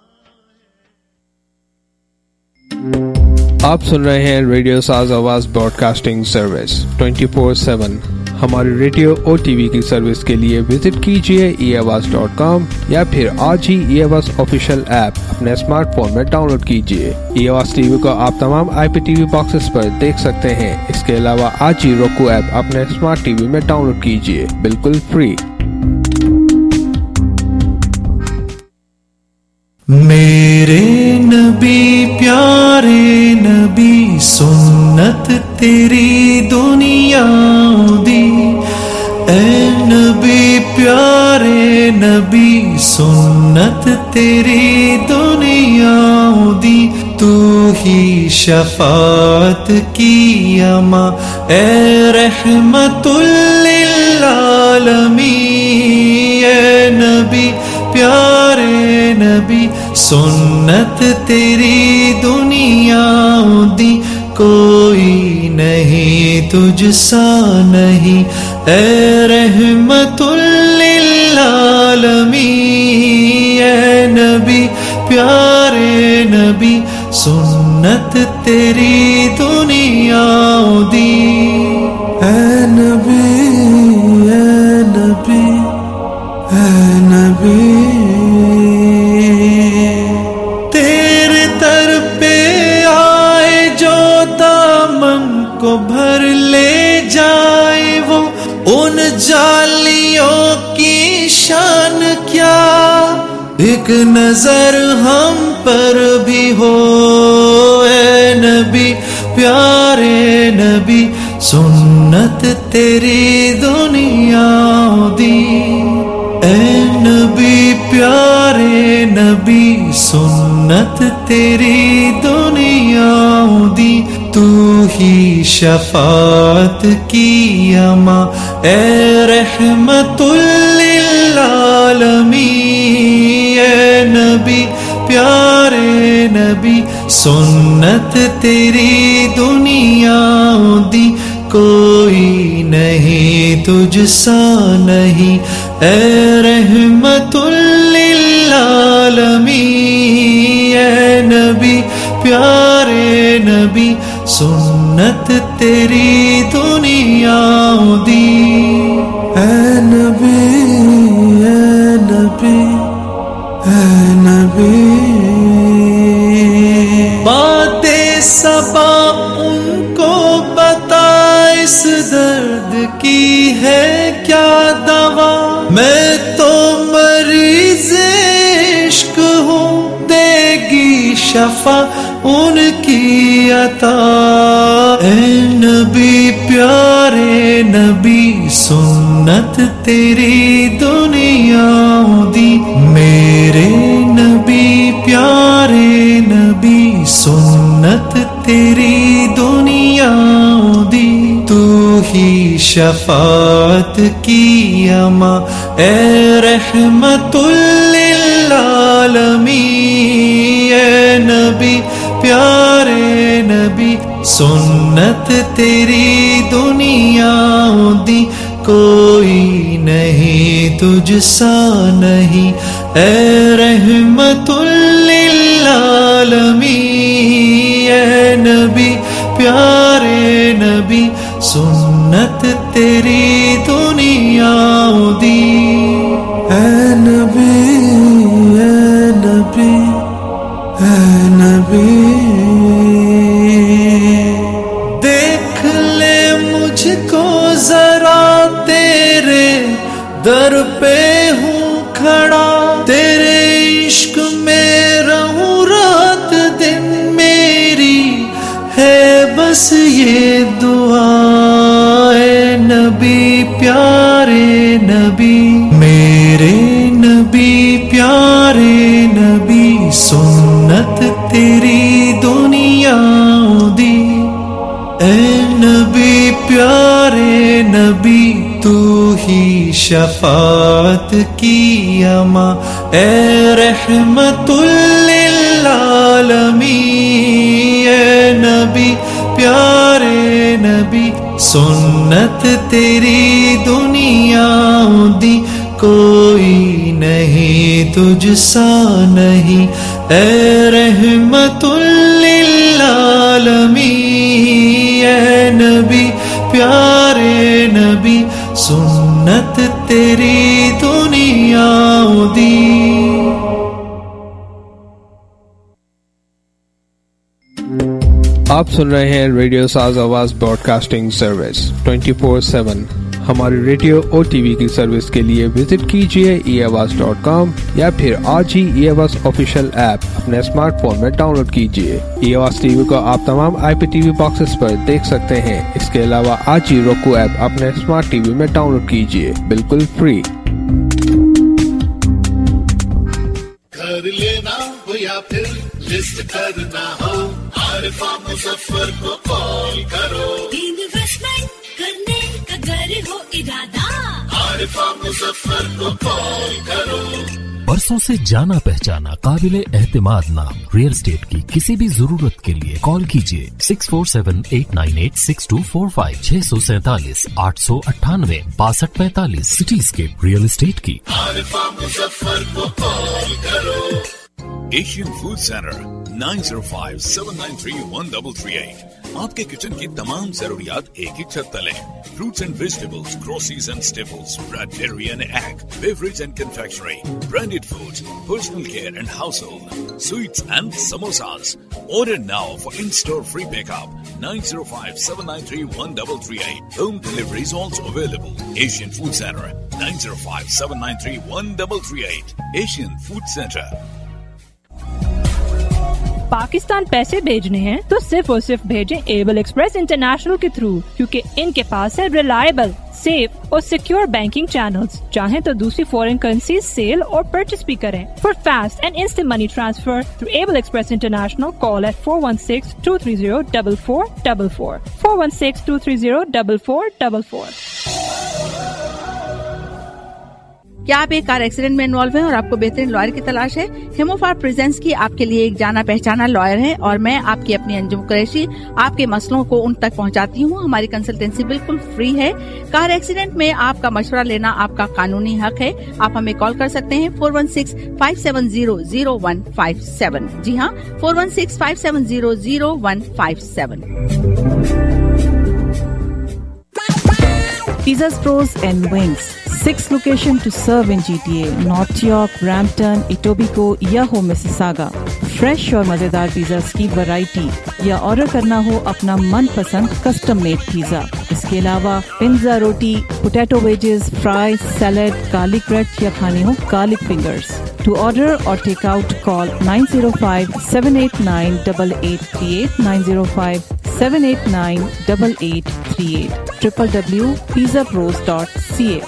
ہے۔ آپ سن رہے ہیں ریڈیو ساز آواز broadcasting service twenty four seven. ہماری ریڈیو اور ٹی وی کی سروس کے لیے وزٹ کیجیے ای آواز ڈاٹ کام یا پھر آج ہی ای آواز آفیشیل ایپ اپنے اسمارٹ فون میں ڈاؤن لوڈ کیجیے۔ ای آواز ٹی وی کو آپ تمام آئی پی ٹی وی باکسز پر دیکھ سکتے ہیں۔ اس کے علاوہ آج ہی روکو ایپ اپنے اسمارٹ ٹی وی میں ڈاؤن لوڈ کیجیے، بالکل فری۔ میرے نبی پیارے نبی سنت تیری دنیا دی، اے نبی پیارے نبی سنت تیری دنیا دی، تو ہی شفاعت کی اما اے رحمت للعالمین، اے نبی پیارے نبی سنت تیری دنیا دی، کوئی نہیں تجھ سا نہیں اے رحمت للعالمین، اے نبی پیارے نبی سنت تیری دنیا دی، اے نبی اے نبی اے نبی، تیرے در پہ آئے جو دامن کو بھر لے جائے، وہ ان جالیوں کی شان کیا، ایک نظر ہم پر بھی ہو، اے نبی پیارے نبی سنت تیری دنیا دی، اے نبی پیارے نبی سنت تیری دنیا دی، تو ہی شفاعت کی اما اے رحمت للعالمین، اے نبی پیارے نبی سنت تیری دنیا دی، کوئی نہیں تجھ سا نہیں اے رحمت للعالمین، اے نبی پیارے نبی سنت تیری دنیا دی، اے نبی اے نبی اے نبی، باتیں صبا ان کو بتا اس درد کی ہے کیا دوا، میں تو مریض عشق ہوں، دے گی شفا ان کی عطا، اے نبی پیارے نبی سنت تیری دنیا دی، میرے نبی پیارے نبی سنت تیری دنیا دی تو ہی شفاعت کی اماں اے رحمت للعالمین اے نبی پیارے نبی سنت تیری دنیا دی کوئی نہیں تجھ سا نہیں اے رحمت للعالمین اے نبی پیارے نبی سنت تیری دنیا دی اے نبی اے نبی اے نبی دیکھ لے مجھ کو ذرا تیرے در پہ ہوں کھڑا تیرے عشق میں رہوں رات دن میری ہے بس یہ دعا اے نبی پیارے نبی میرے نبی پیارے نبی سنت تیری دنیا دی اے نبی پیارے نبی تو ہی شفاعت کی اماں اے رحمت للعالمین اے نبی پیارے نبی سنت تیری دنیا دی کوئی نہیں تجھ سا نہیں اے رحمت للعالمین اے نبی پیارے نبی سنت تیری دنیا دی آپ سن رہے ہیں ریڈیو ساز آواز broadcasting service twenty four seven. ہماری ریڈیو اور ٹی وی کی سروس کے لیے وزٹ کیجیے ای آواز ڈاٹ کام یا پھر آج ہی ای آواز آفیشیل ایپ اپنے اسمارٹ فون میں ڈاؤن لوڈ کیجیے. ای آواز ٹی وی کو آپ تمام آئی پی ٹی وی باکسز پر دیکھ سکتے ہیں. اس کے علاوہ آج ہی روکو ایپ اپنے اسمارٹ ٹی وی میں ڈاؤن لوڈ کیجیے بالکل فری. گھر لینا ہو یا پھر لسٹ کرنا ہو عارفہ مظفر کو کال کرو. انویسٹمنٹ کرنے کا گھر ہو ارادہ عارفہ مظفر کو کال کرو. برسوں سے جانا پہچانا قابل اعتماد نام ریئل اسٹیٹ کی کسی بھی ضرورت کے لیے کال کیجیے six four seven eight nine eight six two four five چھ سو سینتالیس آٹھ سو اٹھانوے باسٹھ پینتالیس سٹی اسکیپ ریئل اسٹیٹ کی. عارفہ مظفر کو کال کرو. Asian Food Center nine zero five seven nine three one double three eight. آپ کے کچن کی تمام ضروریات ایک ہی چھت تلے. Fruits and vegetables, groceries and staples, bread, dairy and egg, beverage and confectionery, branded food, personal care and household, sweets and samosas. Order now for in-store free pickup. nine zero five seven nine three one three three eight. Home delivery is also available. Asian Food Center nine zero five seven nine three one three three eight. Asian Food Center. Pakistan پیسے بھیجنے ہیں تو صرف اور صرف بھیجیں Able Express International کے through, کیونکہ ان کے پاس ہے ریلائبل، سیف اور سیکیور بینکنگ چینلز. چاہیں تو دوسری فورن کرنسی سیل اور پرچیز بھی کریں. For fast and instant money transfer through Able Express International call at four one six two three zero double four double four four one six two three zero double four double four. کیا آپ ایک car accident میں involve ہیں اور آپ کو بہترین lawyer کی تلاش ہے؟ ہیموفار پریزنٹس کی آپ کے لیے ایک جانا پہچانا لائر ہے اور میں آپ کی اپنی انجم قریشی آپ کے مسئلوں کو ان تک پہنچاتی ہوں. ہماری کنسلٹینسی بالکل فری ہے. کار ایکسیڈنٹ میں آپ کا مشورہ لینا آپ کا قانونی حق ہے. آپ ہمیں کال کر سکتے ہیں four one six five seven zero zero one five seven. جی ہاں، four one six five seven zero zero one five seven. Pizzas Pros and Wings. Six locations to serve in G T A, North York, Brampton, Etobicoke یا ہو Mississauga. Fresh اور مزیدار pizzas کی variety یا order کرنا ہو اپنا من پسند custom made pizza. اس کے علاوہ panzerotti, potato wedges, fry, salad, garlic bread یا کھانے ہو garlic fingers. To order or take out, call nine zero five seven eight nine eight eight three eight, nine zero five seven eight nine eight eight three eight, w w w dot pizza pros dot c a.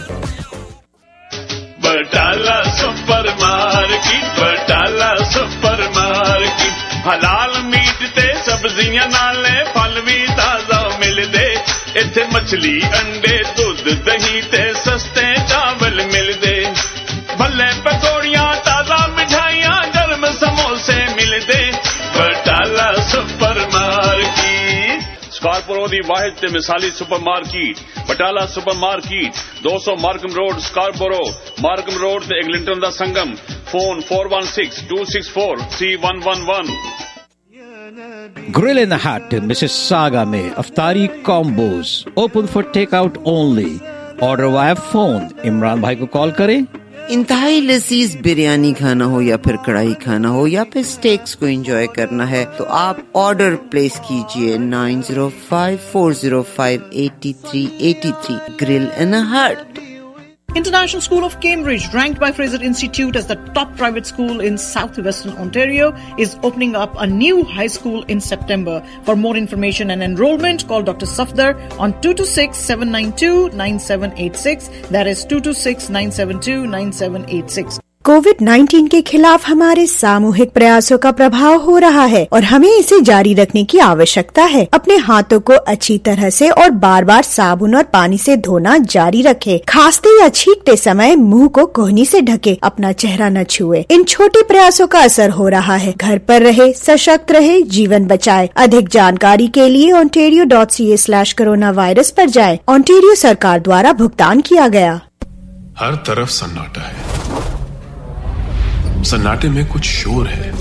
Batala Super Market, Batala Super Market. حلال meat تے سبزیاں نالے پھل بھی تازہ ملدے ایتھے مچھلی انڈے دودھ دہی تے سستے چاول ملدے بھلے پکوڑیاں تازہ مٹھائیاں گرم سموسے ملدے بٹالہ سپر مارکیٹ سکارپورو دی واحد تے مثالی supermarket Batala Supermarket دو سو Markham Road Scarborough Markham Road تے ایگلنٹن دا سنگم phone four one six two six four three one one one Grill in the Hut in Mississauga میں افطاری combos open for take out only. Order via phone. Imran بھائی کو کال کریں. انتہائی لذیذ بریانی کھانا ہو یا پھر کڑھائی کھانا ہو یا پھر سٹیکس کو انجوائے کرنا ہے تو آپ آرڈر پلیس کیجئے nine zero five four zero five eighty three eighty three. Grill in the Hut. International School of Cambridge, ranked by Fraser Institute as the top private school in southwestern Ontario, is opening up a new high school in September. For more information and enrollment, call Doctor Safdar on two two six, seven nine two, nine seven eight six. That is two two six, nine seven two, nine seven eight six. COVID nineteen کے خلاف ہمارے ساموہک پریاسوں کا پربھاؤ ہو رہا ہے اور ہمیں اسے جاری رکھنے کی آوشکتا ہے. اپنے ہاتھوں کو اچھی طرح سے اور بار بار صابن اور پانی سے دھونا جاری رکھے. کھانستے یا چھینکتے سمے منہ کو کوہنی سے ڈھکے. اپنا چہرہ نہ چھوئے. ان چھوٹے پریاسوں کا اثر ہو رہا ہے. گھر پر رہے، سشکت رہے، جیون بچائے. ادھک جانکاری کے لیے Ontario dot C A slash coronavirus پر جائیں. اونٹیریو سرکار دوارا بھگتان کیا گیا. ہر طرف سناٹا ہے. سناٹے میں کچھ شور ہے.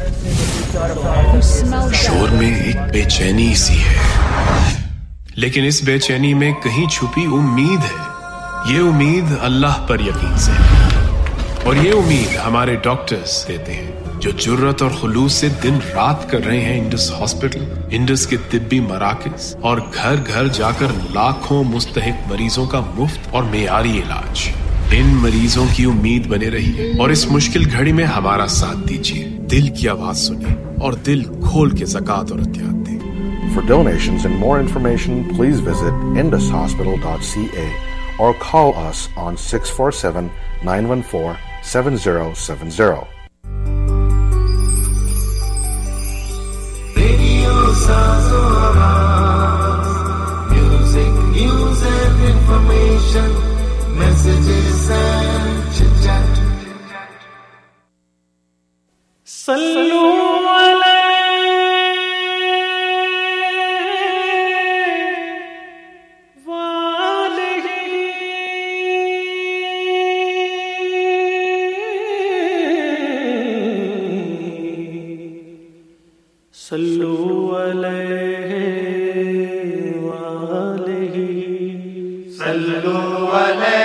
شور میں ایک بے چینی سی ہے، لیکن اس بے چینی میں کہیں چھپی امید ہے. یہ امید اللہ پر یقین سے، اور یہ امید ہمارے ڈاکٹرز دیتے ہیں جو جرت اور خلوص سے دن رات کر رہے ہیں انڈس ہاسپٹل، انڈس کے طبی مراکز اور گھر گھر جا کر لاکھوں مستحق مریضوں کا مفت اور معیاری علاج. ان مریضوں کی امید بنے رہیے اور اس مشکل گھڑی میں ہمارا ساتھ دیجیے. دل کی آواز سنیں اور دل کھول کے زکات اور عطیات دیں. For donations and more information, please visit indus hospital dot c a or call us on six four seven, nine one four, seven zero seven zero. Radio Sazo Awaaz, music, news and information. Messages and chit-chat. Sallu alayhi wa alihi. Sallu alayhi wa alihi. Sallu alayhi.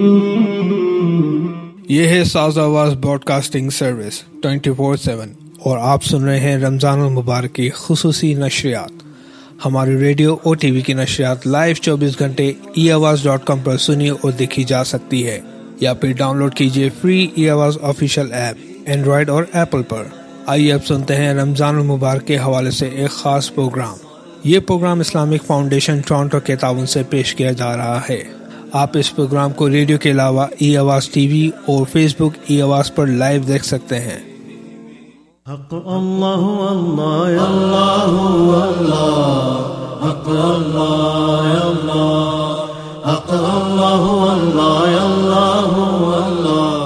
ये है Saaz Aawaz broadcasting service twenty four seven और आप सुन रहे हैं रमज़ानुल मुबारक की खुसूसी नशरियात। हमारी radio और TV की नशरियात लाइव चौबीस घंटे ई आवाज़ डॉट कॉम पर सुनिए और देखी जा सकती है, या फिर डाउनलोड कीजिए free E Aawaz official app Android और एप्पल पर। आइए अब सुनते हैं रमज़ानुल मुबारक के हवाले से एक खास प्रोग्राम। ये प्रोग्राम इस्लामिक फाउंडेशन टोरंटो के ताउन से पेश किया जा रहा है। आप इस प्रोग्राम को रेडियो के अलावा ई आवाज़ टीवी और फेसबुक ई आवाज़ पर लाइव देख सकते हैं। हक अल्लाह अल्लाह अल्लाह अल्लाह हक अल्लाह अल्लाह हक अल्लाह अल्लाह अल्लाह अल्लाह।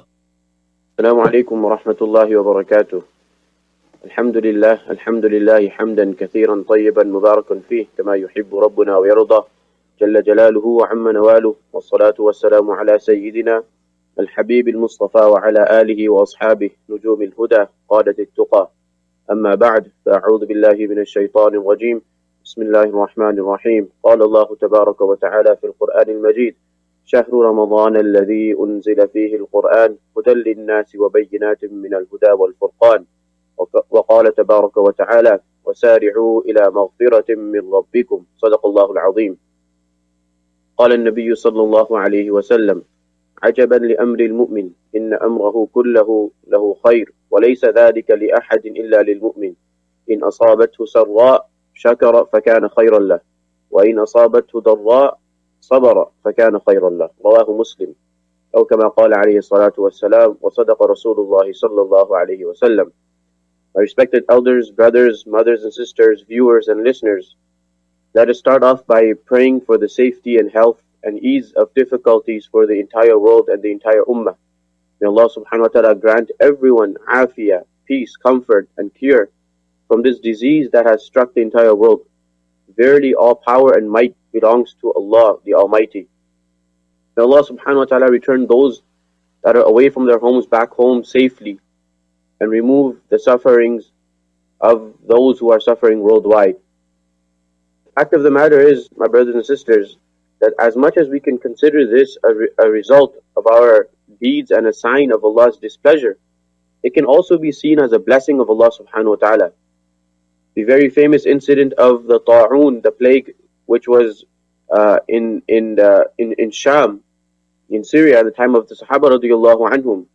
अस्सलामु अलैकुम व रहमतुल्लाहि व बरकातुह। अल्हम्दुलिल्लाह अल्हम्दुलिल्लाह हम्दन कसीरन तय्यबन मुबारकन फीह कमा युहिब्बु रब्बुना व यरदा जल्ल जलालुहु व अम्मा नवालुहु वस्सलातु वस्सलामु अला सय्यिदिना الحبيب المصطفى وعلى آله وأصحابه نجوم الهدى قادة التقى. أما بعد فأعوذ بالله من الشيطان الرجيم. بسم الله الرحمن الرحيم. قال الله تبارك وتعالى في القرآن المجيد: شهر رمضان الذي أنزل فيه القرآن هدى للناس وبينات من الهدى والفرقان. وقال تبارك وتعالى: وسارعوا إلى مغفرة من ربكم. صدق الله العظيم. قال النبي صلى الله عليه وسلم: عجبا لأمر المؤمن إن أمره كله له خير وليس ذلك لأحد إلا للمؤمن إن أصابته سراء شكر فكان خيرا له وإن أصابته ضراء صبر فكان خيرا له. رواه مسلم. أو كما قال عليه الصلاة والسلام وصدق رسول الله صلى الله عليه وسلم. My respected elders, brothers, mothers and sisters, viewers and listeners, let us start off by praying for the safety and health and ease of difficulties for the entire world and the entire ummah. May Allah subhanahu wa ta'ala grant everyone afiyah, peace, comfort and cure from this disease that has struck the entire world. Verily all power and might belongs to Allah the Almighty. May Allah subhanahu wa ta'ala return those that are away from their homes back home safely and remove the sufferings of those who are suffering worldwide. The fact of the matter is, my brothers and sisters, that as much as we can consider this a, re- a result of our deeds and a sign of Allah's displeasure, it can also be seen as a blessing of Allah subhanahu wa ta'ala. The very famous incident of the ta'un, the plague, which was uh, in in, uh, in in Sham, in Syria, at the time of the Sahaba radiyallahu anhum.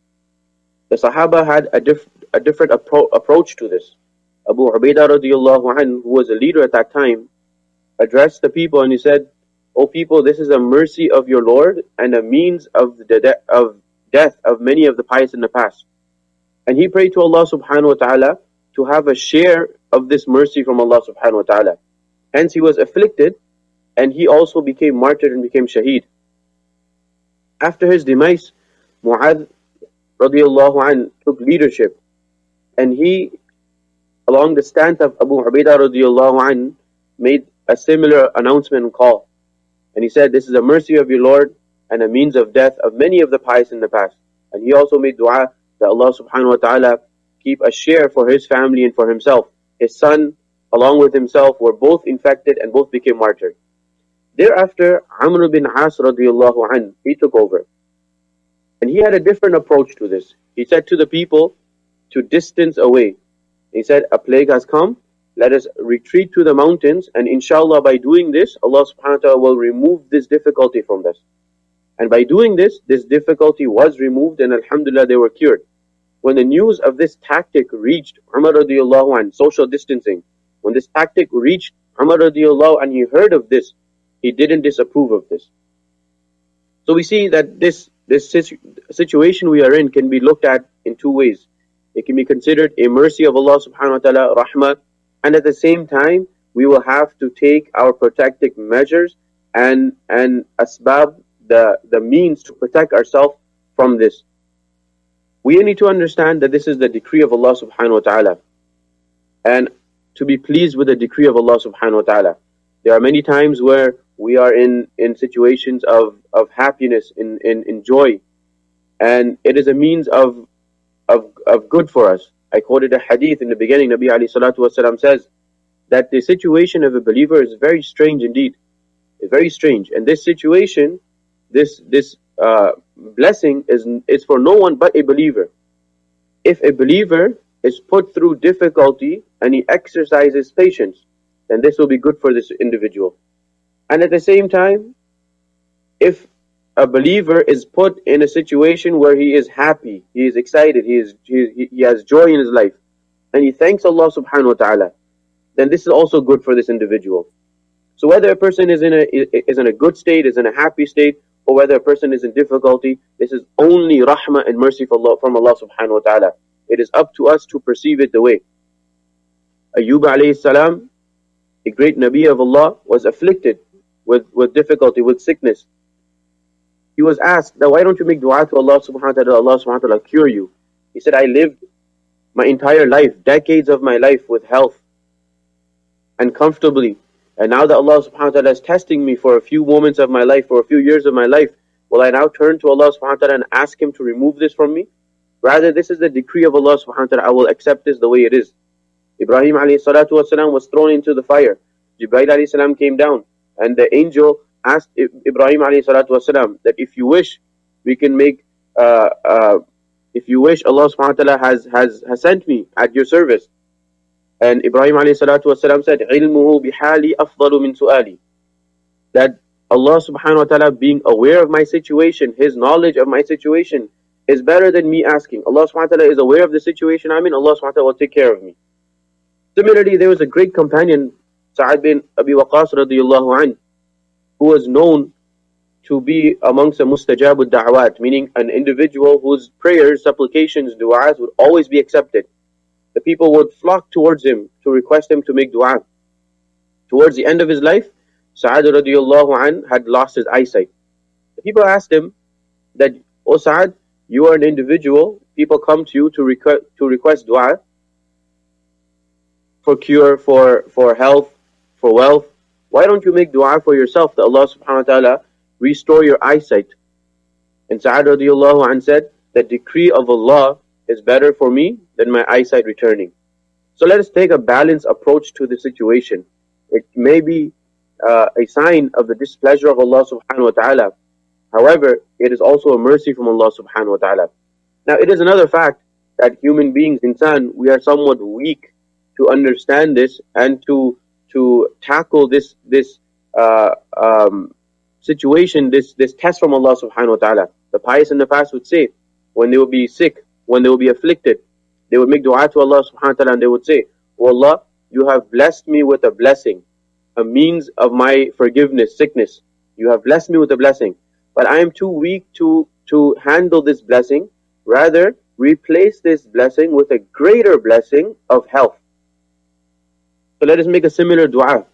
The Sahaba had a, diff- a different appro- approach to this. Abu Ubaidah radiyallahu anhu, who was a leader at that time, addressed the people and he said, "O people, this is a mercy of your Lord and a means of the de- of death of many of the pious in the past." And he prayed to Allah subhanahu wa ta'ala to have a share of this mercy from Allah subhanahu wa ta'ala. Hence he was afflicted and he also became martyred and became shaheed. After his demise, Mu'adh radiyallahu anh took leadership and he, along the stance of Abu Ubaidah radiyallahu anh, made a similar announcement and call. And he said, "This is a mercy of your Lord and a means of death of many of the pious in the past." And he also made dua that Allah subhanahu wa ta'ala keep a share for his family and for himself. His son, along with himself, were both infected and both became martyred. Thereafter, Amr bin As radiyallahu anhu, he took over. And he had a different approach to this. He said to the people to distance away. He said, "A plague has come. Let us retreat to the mountains, and inshallah by doing this, Allah subhanahu wa ta'ala will remove this difficulty from us." And by doing this, this difficulty was removed and alhamdulillah they were cured. When the news of this tactic reached Umar radiallahu anh, social distancing, when this tactic reached Umar radiallahu anh, he heard of this, he didn't disapprove of this. So we see that this, this situ- situation we are in can be looked at in two ways. It can be considered a mercy of Allah subhanahu wa ta'ala, rahmah, and at the same time, we will have to take our protective measures and and asbab, the, the means to protect ourselves from this. We need to understand that this is the decree of Allah subhanahu wa ta'ala. And to be pleased with the decree of Allah subhanahu wa ta'ala. There are many times where we are in, in situations of, of happiness, in, in, in joy. And it is a means of, of, of good for us. I quoted a hadith in the beginning. Nabi alayhi salatu wasalam says that the situation of a believer is very strange indeed. It's very strange. And this situation, this this uh, blessing is, is for no one but a believer. If a believer is put through difficulty and he exercises patience, then this will be good for this individual. And at the same time, if a believer is put in a situation where he is happy, he is excited, he is he, he has joy in his life, and he thanks Allah subhanahu wa ta'ala, then this is also good for this individual. So whether a person is in a is in a good state, is in a happy state, or whether a person is in difficulty, this is only rahmah and mercy from Allah, from Allah subhanahu wa ta'ala. It is up to us to perceive it the way. Ayyub alayhi salam, a great Nabi of Allah, was afflicted with, with difficulty, with sickness. He was asked, now why don't you make dua to Allah subhanahu wa ta'ala, Allah subhanahu wa ta'ala cure you? He said, I lived my entire life, decades of my life with health and comfortably. And now that Allah subhanahu wa ta'ala is testing me for a few moments of my life, for a few years of my life, will I now turn to Allah subhanahu wa ta'ala and ask Him to remove this from me? Rather, this is the decree of Allah subhanahu wa ta'ala, I will accept this the way it is. Ibrahim alayhi salatu wasalam was thrown into the fire. Jibreel alayhi salam came down, and the angel asked Ibrahim alayhi salatu wasalam that if you wish, we can make, uh, uh, if you wish, Allah subhanahu wa ta'ala has, has, has sent me at your service. And Ibrahim alayhi salatu wasalam said, "Ilmuhu bihali afdalu min su'ali." That Allah subhanahu wa ta'ala being aware of my situation, His knowledge of my situation is better than me asking. Allah subhanahu wa ta'ala is aware of the situation I'm in, Allah subhanahu wa ta'ala will take care of me. Similarly, there was a great companion, Sa'ad bin Abi Waqqas radiyallahu anh, who was known to be amongst the mustajabud da'awat, meaning an individual whose prayers, supplications, du'as would always be accepted. The people would flock towards him to request him to make dua. Towards the end of his life, Sa'ad radiyallahu anh had lost his eyesight. The people asked him that, "O Sa'ad, you are an individual, people come to you to, requ- to request dua for cure, for, for health, for wealth. Why don't you make dua for yourself that Allah subhanahu wa ta'ala restore your eyesight?" And Sa'ad radiyallahu anh said, "The decree of Allah is better for me than my eyesight returning." So let us take a balanced approach to the situation. It may be uh, a sign of the displeasure of Allah subhanahu wa ta'ala. However, it is also a mercy from Allah subhanahu wa ta'ala. Now, it is another fact that human beings, insan, we are somewhat weak to understand this and to to tackle this this uh, um, situation, this this test from Allah subhanahu wa ta'ala. The pious in the past would say, when they would be sick, when they would be afflicted, they would make dua to Allah subhanahu wa ta'ala and they would say, "Oh Allah, you have blessed me with a blessing, a means of my forgiveness, sickness. You have blessed me with a blessing, but I am too weak to, to handle this blessing. Rather, replace this blessing with a greater blessing of health." So let us make a similar dua.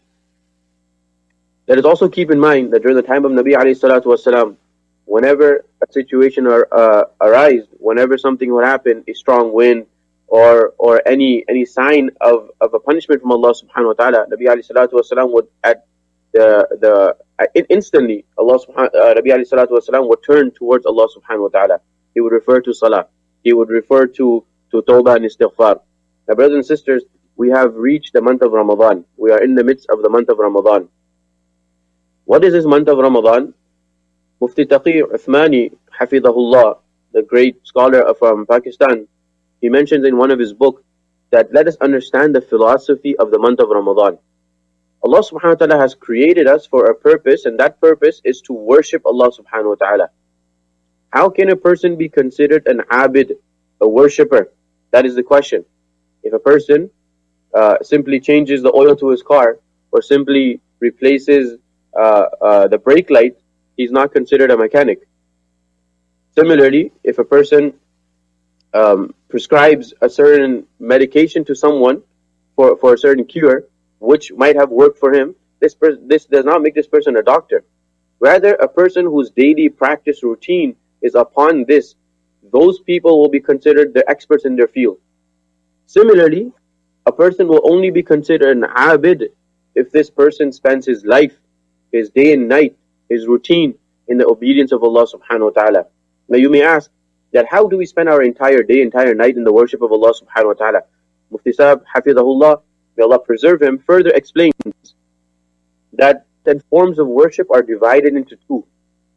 Let us also keep in mind that during the time of Nabi alayhi salatu wasalam, whenever a situation or uh, arise, whenever something would happen, a strong wind or or any any sign of, of a punishment from Allah subhanahu wa ta'ala, Nabi alayhi salatu wasalam would at the the uh, instantly Allah subhanahu uh, Nabi alayhi salatu wasalam would turn towards Allah subhanahu wa ta'ala. He would refer to salah. He would refer to to tawbah and istighfar. Now, brothers and sisters, we have reached the month of Ramadan. We are in the midst of the month of Ramadan. What is this month of Ramadan? Mufti Taqi Uthmani, Hafidahullah, the great scholar from Pakistan, he mentions in one of his books that let us understand the philosophy of the month of Ramadan. Allah subhanahu wa ta'ala has created us for a purpose, and that purpose is to worship Allah subhanahu wa ta'ala. How can a person be considered an abid, a worshipper? That is the question. If a person uh, simply changes the oil to his car or simply replaces uh, uh, the brake light, he's not considered a mechanic. Similarly, if a person um, prescribes a certain medication to someone for, for a certain cure, which might have worked for him, this per- this does not make this person a doctor. Rather, a person whose daily practice routine is upon this, those people will be considered the experts in their field. Similarly, a person will only be considered an abid if this person spends his life, his day and night, his routine in the obedience of Allah subhanahu wa ta'ala. Now you may ask that how do we spend our entire day, entire night in the worship of Allah subhanahu wa ta'ala? Mufti Sahib, Hafidahullah, may Allah preserve him, further explains that, that forms of worship are divided into two.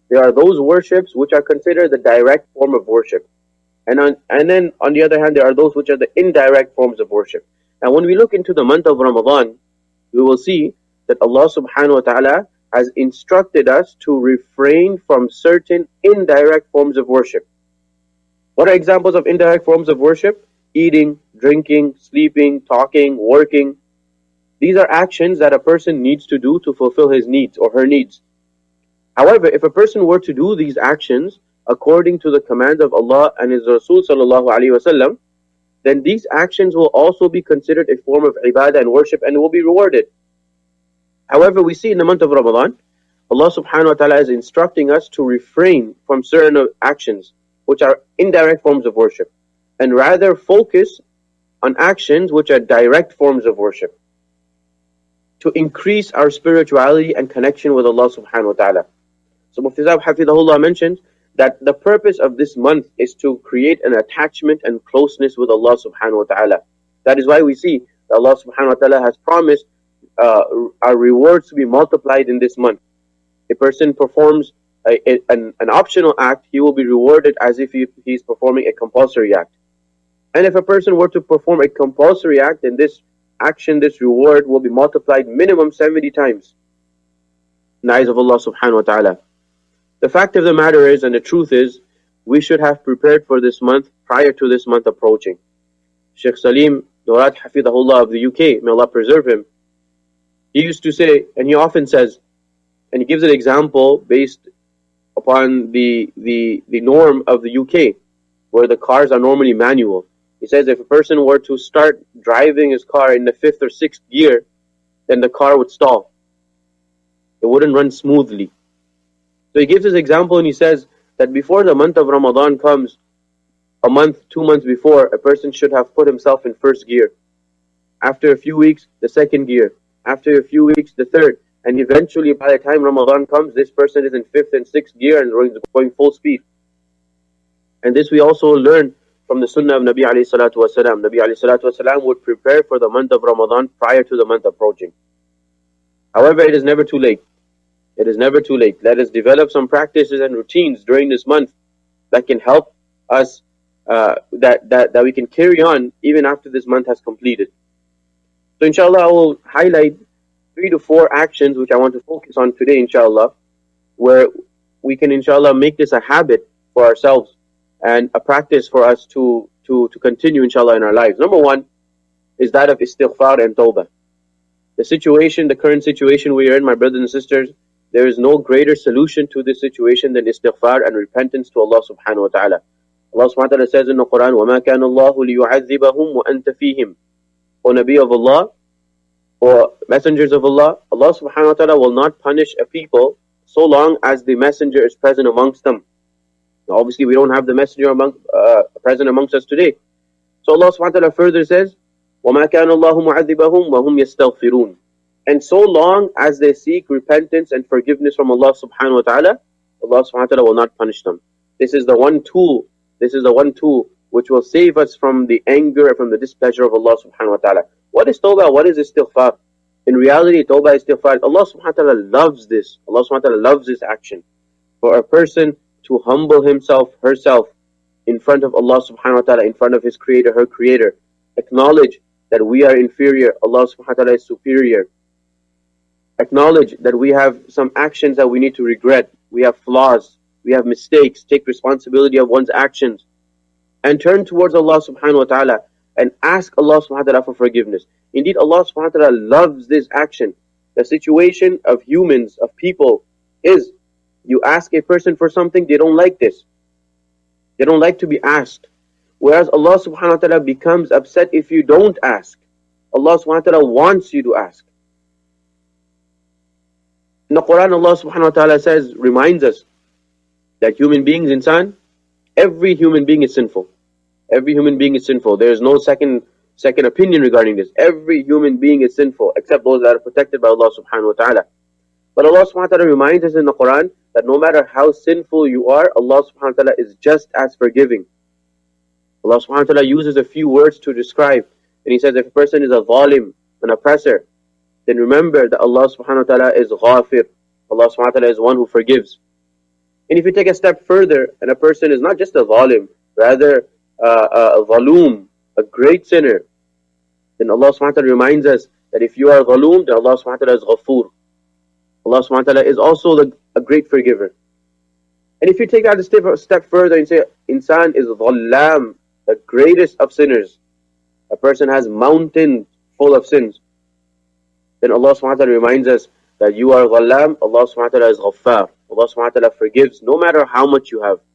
There are those worships which are considered the direct form of worship. And on, and then on the other hand, there are those which are the indirect forms of worship. And when we look into the month of Ramadan, we will see that Allah subhanahu wa ta'ala has instructed us to refrain from certain indirect forms of worship. What are examples of indirect forms of worship? Eating, drinking, sleeping, talking, working. These are actions that a person needs to do to fulfill his needs or her needs. However, if a person were to do these actions according to the command of Allah and His Rasul sallallahu alaihi wasallam, then these actions will also be considered a form of ibadah and worship and will be rewarded. However, we see in the month of Ramadan, Allah subhanahu wa ta'ala is instructing us to refrain from certain actions which are indirect forms of worship and rather focus on actions which are direct forms of worship to increase our spirituality and connection with Allah subhanahu wa ta'ala. So Mufti Sahib Hafidhahullah mentioned that the purpose of this month is to create an attachment and closeness with Allah subhanahu wa ta'ala. That is why we see that Allah subhanahu wa ta'ala has promised uh, our rewards to be multiplied in this month. A person performs a, a, an, an optional act, he will be rewarded as if he, he is performing a compulsory act. And if a person were to perform a compulsory act, then this action, this reward will be multiplied minimum seventy times in the eyes of Allah subhanahu wa ta'ala. The fact of the matter is, and the truth is, we should have prepared for this month prior to this month approaching. Sheikh Salim Dorat Hafidhahullah of the U K, may Allah preserve him, he used to say, and he often says, and he gives an example based upon the, the, the norm of the U K, where the cars are normally manual. He says if a person were to start driving his car in the fifth or sixth gear, then the car would stall. It wouldn't run smoothly. So he gives his example and he says that before the month of Ramadan comes, a month, two months before, a person should have put himself in first gear. After a few weeks, the second gear. After a few weeks, the third. And eventually, by the time Ramadan comes, this person is in fifth and sixth gear and going full speed. And this we also learn from the Sunnah of Nabi alayhi salatu wasalam. Nabi alayhi salatu wasalam would prepare for the month of Ramadan prior to the month approaching. However, it is never too late. It is never too late. Let us develop some practices and routines during this month that can help us, uh, that, that, that we can carry on even after this month has completed. So inshallah, I will highlight three to four actions which I want to focus on today, inshallah, where we can, inshallah, make this a habit for ourselves and a practice for us to, to, to continue, inshallah, in our lives. Number one is that of istighfar and tawbah. The situation, the current situation we are in, my brothers and sisters, there is no greater solution to this situation than istighfar and repentance to Allah subhanahu wa ta'ala. Allah subhanahu wa ta'ala says in the Quran, وَمَا كَانَ اللَّهُ لِيُعَذِّبَهُمْ وَأَنْتَ فِيهِمْ. O Nabi of Allah, or messengers of Allah, Allah subhanahu wa ta'ala will not punish a people so long as the messenger is present amongst them. Now, obviously, we don't have the messenger among, uh, present amongst us today. So Allah subhanahu wa ta'ala further says, وَمَا كَانَ اللَّهُ مُعَذِّبَهُمْ وَهُمْ يَسْتَغْفِرُونَ. And so long as they seek repentance and forgiveness from Allah subhanahu wa ta'ala, Allah subhanahu wa ta'ala will not punish them. This is the one tool, this is the one tool which will save us from the anger and from the displeasure of Allah subhanahu wa ta'ala. What is tawbah? What is istighfar? In reality, tawbah, istighfar, Allah subhanahu wa ta'ala loves this. Allah subhanahu wa ta'ala loves this action. For a person to humble himself, herself, in front of Allah subhanahu wa ta'ala, in front of his creator, her creator, acknowledge that we are inferior, Allah subhanahu wa ta'ala is superior. Acknowledge that we have some actions that we need to regret. We have flaws. We have mistakes. Take responsibility of one's actions. And turn towards Allah subhanahu wa ta'ala and ask Allah subhanahu wa ta'ala for forgiveness. Indeed, Allah subhanahu wa ta'ala loves this action. The situation of humans, of people, is you ask a person for something, they don't like this. They don't like to be asked. Whereas Allah subhanahu wa ta'ala becomes upset if you don't ask. Allah subhanahu wa ta'ala wants you to ask. In the Quran, Allah subhanahu wa ta'ala says, reminds us that human beings, insan, every human being is sinful. Every human being is sinful. There is no second second opinion regarding this. Every human being is sinful, except those that are protected by Allah subhanahu wa ta'ala. But Allah subhanahu wa ta'ala reminds us in the Quran that no matter how sinful you are, Allah subhanahu wa ta'ala is just as forgiving. Allah subhanahu wa ta'ala uses a few words to describe. And He says, if a person is a zalim, an oppressor, then remember that Allah subhanahu wa ta'ala is ghafir. Allah subhanahu wa ta'ala is one who forgives. And if you take a step further, and a person is not just a zalim, rather uh, a zaloom, a great sinner, then Allah subhanahu wa ta'ala reminds us that if you are zaloom, then Allah subhanahu wa ta'ala is ghafoor. Allah subhanahu wa ta'ala is also the, a great forgiver. And if you take that a step, a step further and say, insan is dhallam, the greatest of sinners, a person has mountains full of sins, then Allah subhanahu wa ta'ala reminds us that you are dhallam, Allah subhanahu wa ta'ala is ghaffar. Allah subhanahu wa ta'ala forgives no matter how much you have.